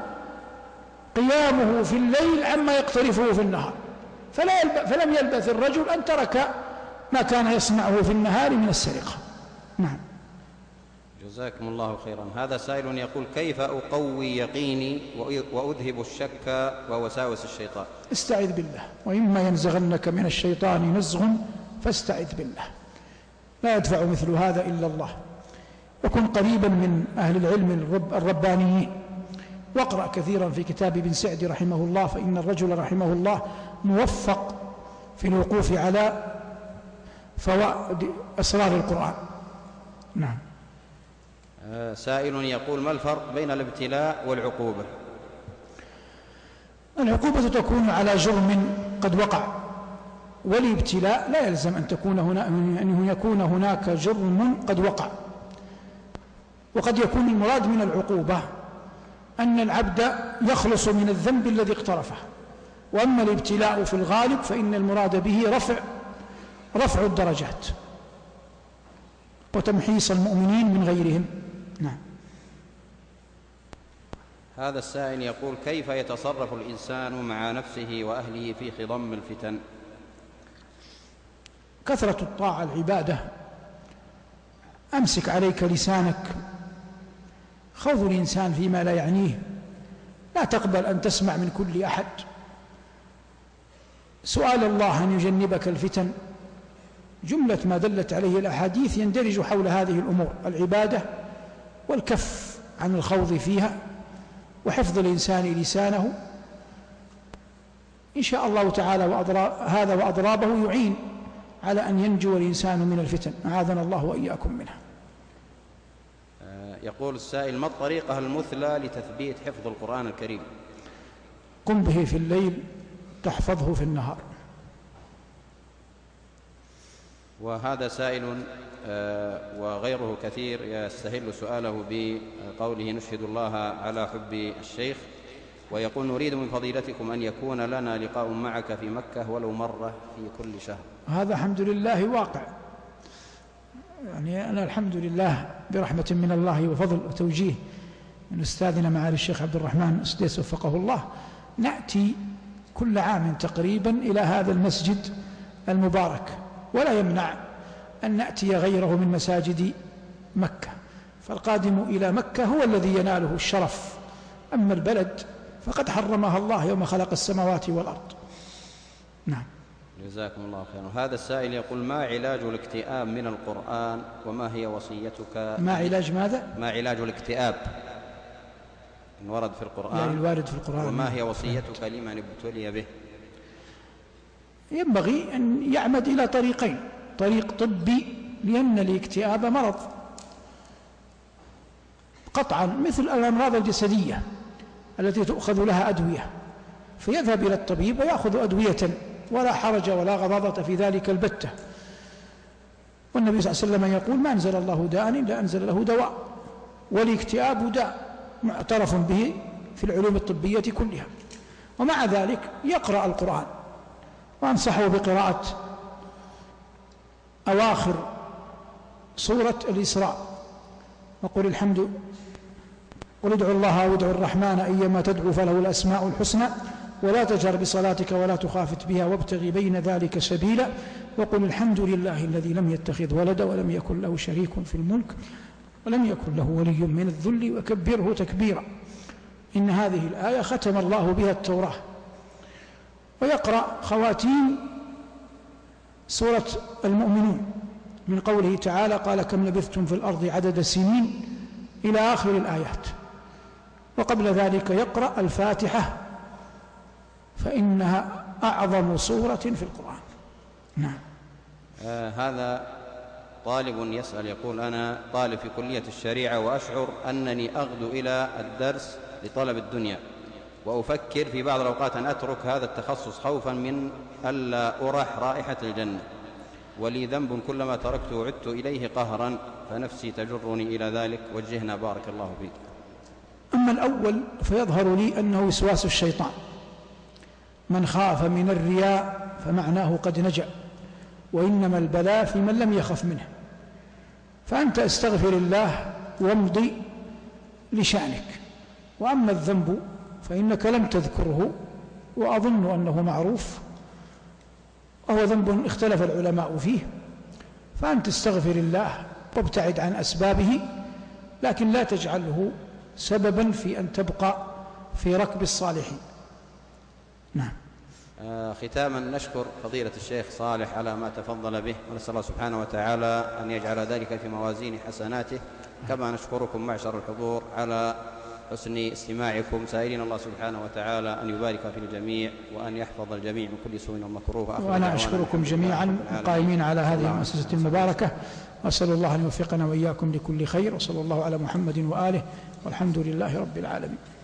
قيامه في الليل عما يقترفه في النهار. فلا يلب... فلم يلبث الرجل أن ترك ما كان يصنعه في النهار من السرقة. نعم. جزاكم الله خيرا. هذا سائل يقول: كيف أقوي يقيني وأذهب الشك ووساوس الشيطان؟ استعذ بالله، وإما ينزغنك من الشيطان نزغ فاستعذ بالله، لا يدفع مثل هذا إلا الله. وكن قريبا من أهل العلم الرب الربانيين، واقرأ كثيرا في كتاب ابن سعدي رحمه الله، فإن الرجل رحمه الله موفق في الوقوف على فوائد أسرار القرآن. نعم. سائل يقول: ما الفرق بين الابتلاء والعقوبة؟ العقوبة تكون على جرم قد وقع، والابتلاء لا يلزم أن تكون هنا أن يكون هناك جرم قد وقع. وقد يكون المراد من العقوبة أن العبد يخلص من الذنب الذي اقترفه، وأما الابتلاء في الغالب فإن المراد به رفع رفع الدرجات وتمحيص المؤمنين من غيرهم. نعم. هذا السائل يقول: كيف يتصرف الإنسان مع نفسه وأهله في خضم الفتن؟ كثرة الطاعة العبادة. أمسك عليك لسانك، خوض الإنسان فيما لا يعنيه، لا تقبل أن تسمع من كل أحد، سؤال الله أن يجنبك الفتن. جملة ما دلت عليه الأحاديث يندرج حول هذه الأمور: العبادة، والكف عن الخوض فيها، وحفظ الإنسان لسانه. إن شاء الله تعالى هذا وأضرابه يعين على أن ينجو الإنسان من الفتن، أعاذنا الله وإياكم منها. يقول السائل: ما الطريقة المثلى لتثبيت حفظ القرآن الكريم؟ قم به في الليل تحفظه في النهار. وهذا سائل وغيره كثير يستهل سؤاله بقوله: نشهد الله على حب الشيخ، ويقول: نريد من فضيلتكم أن يكون لنا لقاء معك في مكة ولو مرة في كل شهر. هذا الحمد لله واقع، يعني أنا الحمد لله برحمة من الله وفضل وتوجيه من أستاذنا معالي الشيخ عبد الرحمن السديس وفقه الله، نأتي كل عام تقريبا إلى هذا المسجد المبارك، ولا يمنع أن نأتي غيره من مساجد مكة، فالقادم إلى مكة هو الذي يناله الشرف، أما البلد فقد حرمها الله يوم خلق السماوات والأرض. نعم. جزاكم الله خيرا. هذا السائل يقول: ما علاج الاكتئاب من القرآن، وما هي وصيتك؟ ما علاج ماذا؟ ما علاج الاكتئاب إن ورد في القرآن، يعني الوارد في القرآن، وما هي وصيتك لمن ابتلي به؟ ينبغي أن يعمد إلى طريقين: طريق طبي، لأن الاكتئاب مرض قطعا مثل الأمراض الجسدية التي تؤخذ لها أدوية، فيذهب إلى الطبيب ويأخذ أدوية، ولا حرج ولا غضاضة في ذلك البتة. والنبي صلى الله عليه وسلم يقول: ما أنزل الله داء إلا أنزل له دواء، والاكتئاب داء معترف به في العلوم الطبية كلها. ومع ذلك يقرأ القرآن، وأنصحه بقراءة أواخر سورة الإسراء: وقل الحمد قل ادعوا الله وادعوا الرحمن أيما تدعوا فله الأسماء الحسنى ولا تجهر بصلاتك ولا تخافت بها وابتغ بين ذلك سبيلا وقل الحمد لله الذي لم يتخذ ولدا ولم يكن له شريك في الملك ولم يكن له ولي من الذل وكبره تكبيرا. إن هذه الآية ختم الله بها التوراة. ويقرأ خواتيم سورة المؤمنون من قوله تعالى: قال كم لبثتم في الأرض عدد سنين، إلى آخر الآيات. وقبل ذلك يقرأ الفاتحة، فإنها أعظم سورة في القرآن. نعم. آه هذا طالب يسأل يقول: أنا طالب في كلية الشريعة، وأشعر أنني أغدو إلى الدرس لطلب الدنيا، وأفكر في بعض الأوقات أن أترك هذا التخصص خوفا من ألا أرح رائحة الجنة، ولي ذنب كلما تركته عدت إليه قهرا، فنفسي تجرني إلى ذلك، وجهنا بارك الله فيك. أما الأول فيظهر لي أنه وسواس الشيطان. من خاف من الرياء فمعناه قد نجا، وإنما البلاء في من لم يخف منه. فأنت استغفر الله وامضي لشأنك. وأما الذنب فإنك لم تذكره، وأظن أنه معروف، وهو ذنب اختلف العلماء فيه، فأنت استغفر الله وابتعد عن أسبابه، لكن لا تجعله سببا في أن تبقى في ركب الصالحين. نعم. آه ختاما نشكر فضيلة الشيخ صالح على ما تفضل به، ونسأل الله سبحانه وتعالى أن يجعل ذلك في موازين حسناته، كما نشكركم معشر الحضور على حسن استماعكم، سائلين الله سبحانه وتعالى أن يبارك في الجميع وأن يحفظ الجميع من كل سوء ومكروه. وأنا أشكركم جميعا قائمين على هذه المؤسسة المباركة، وأسأل الله أن يوفقنا وإياكم لكل خير، وصلى الله على محمد وآله، والحمد لله رب العالمين.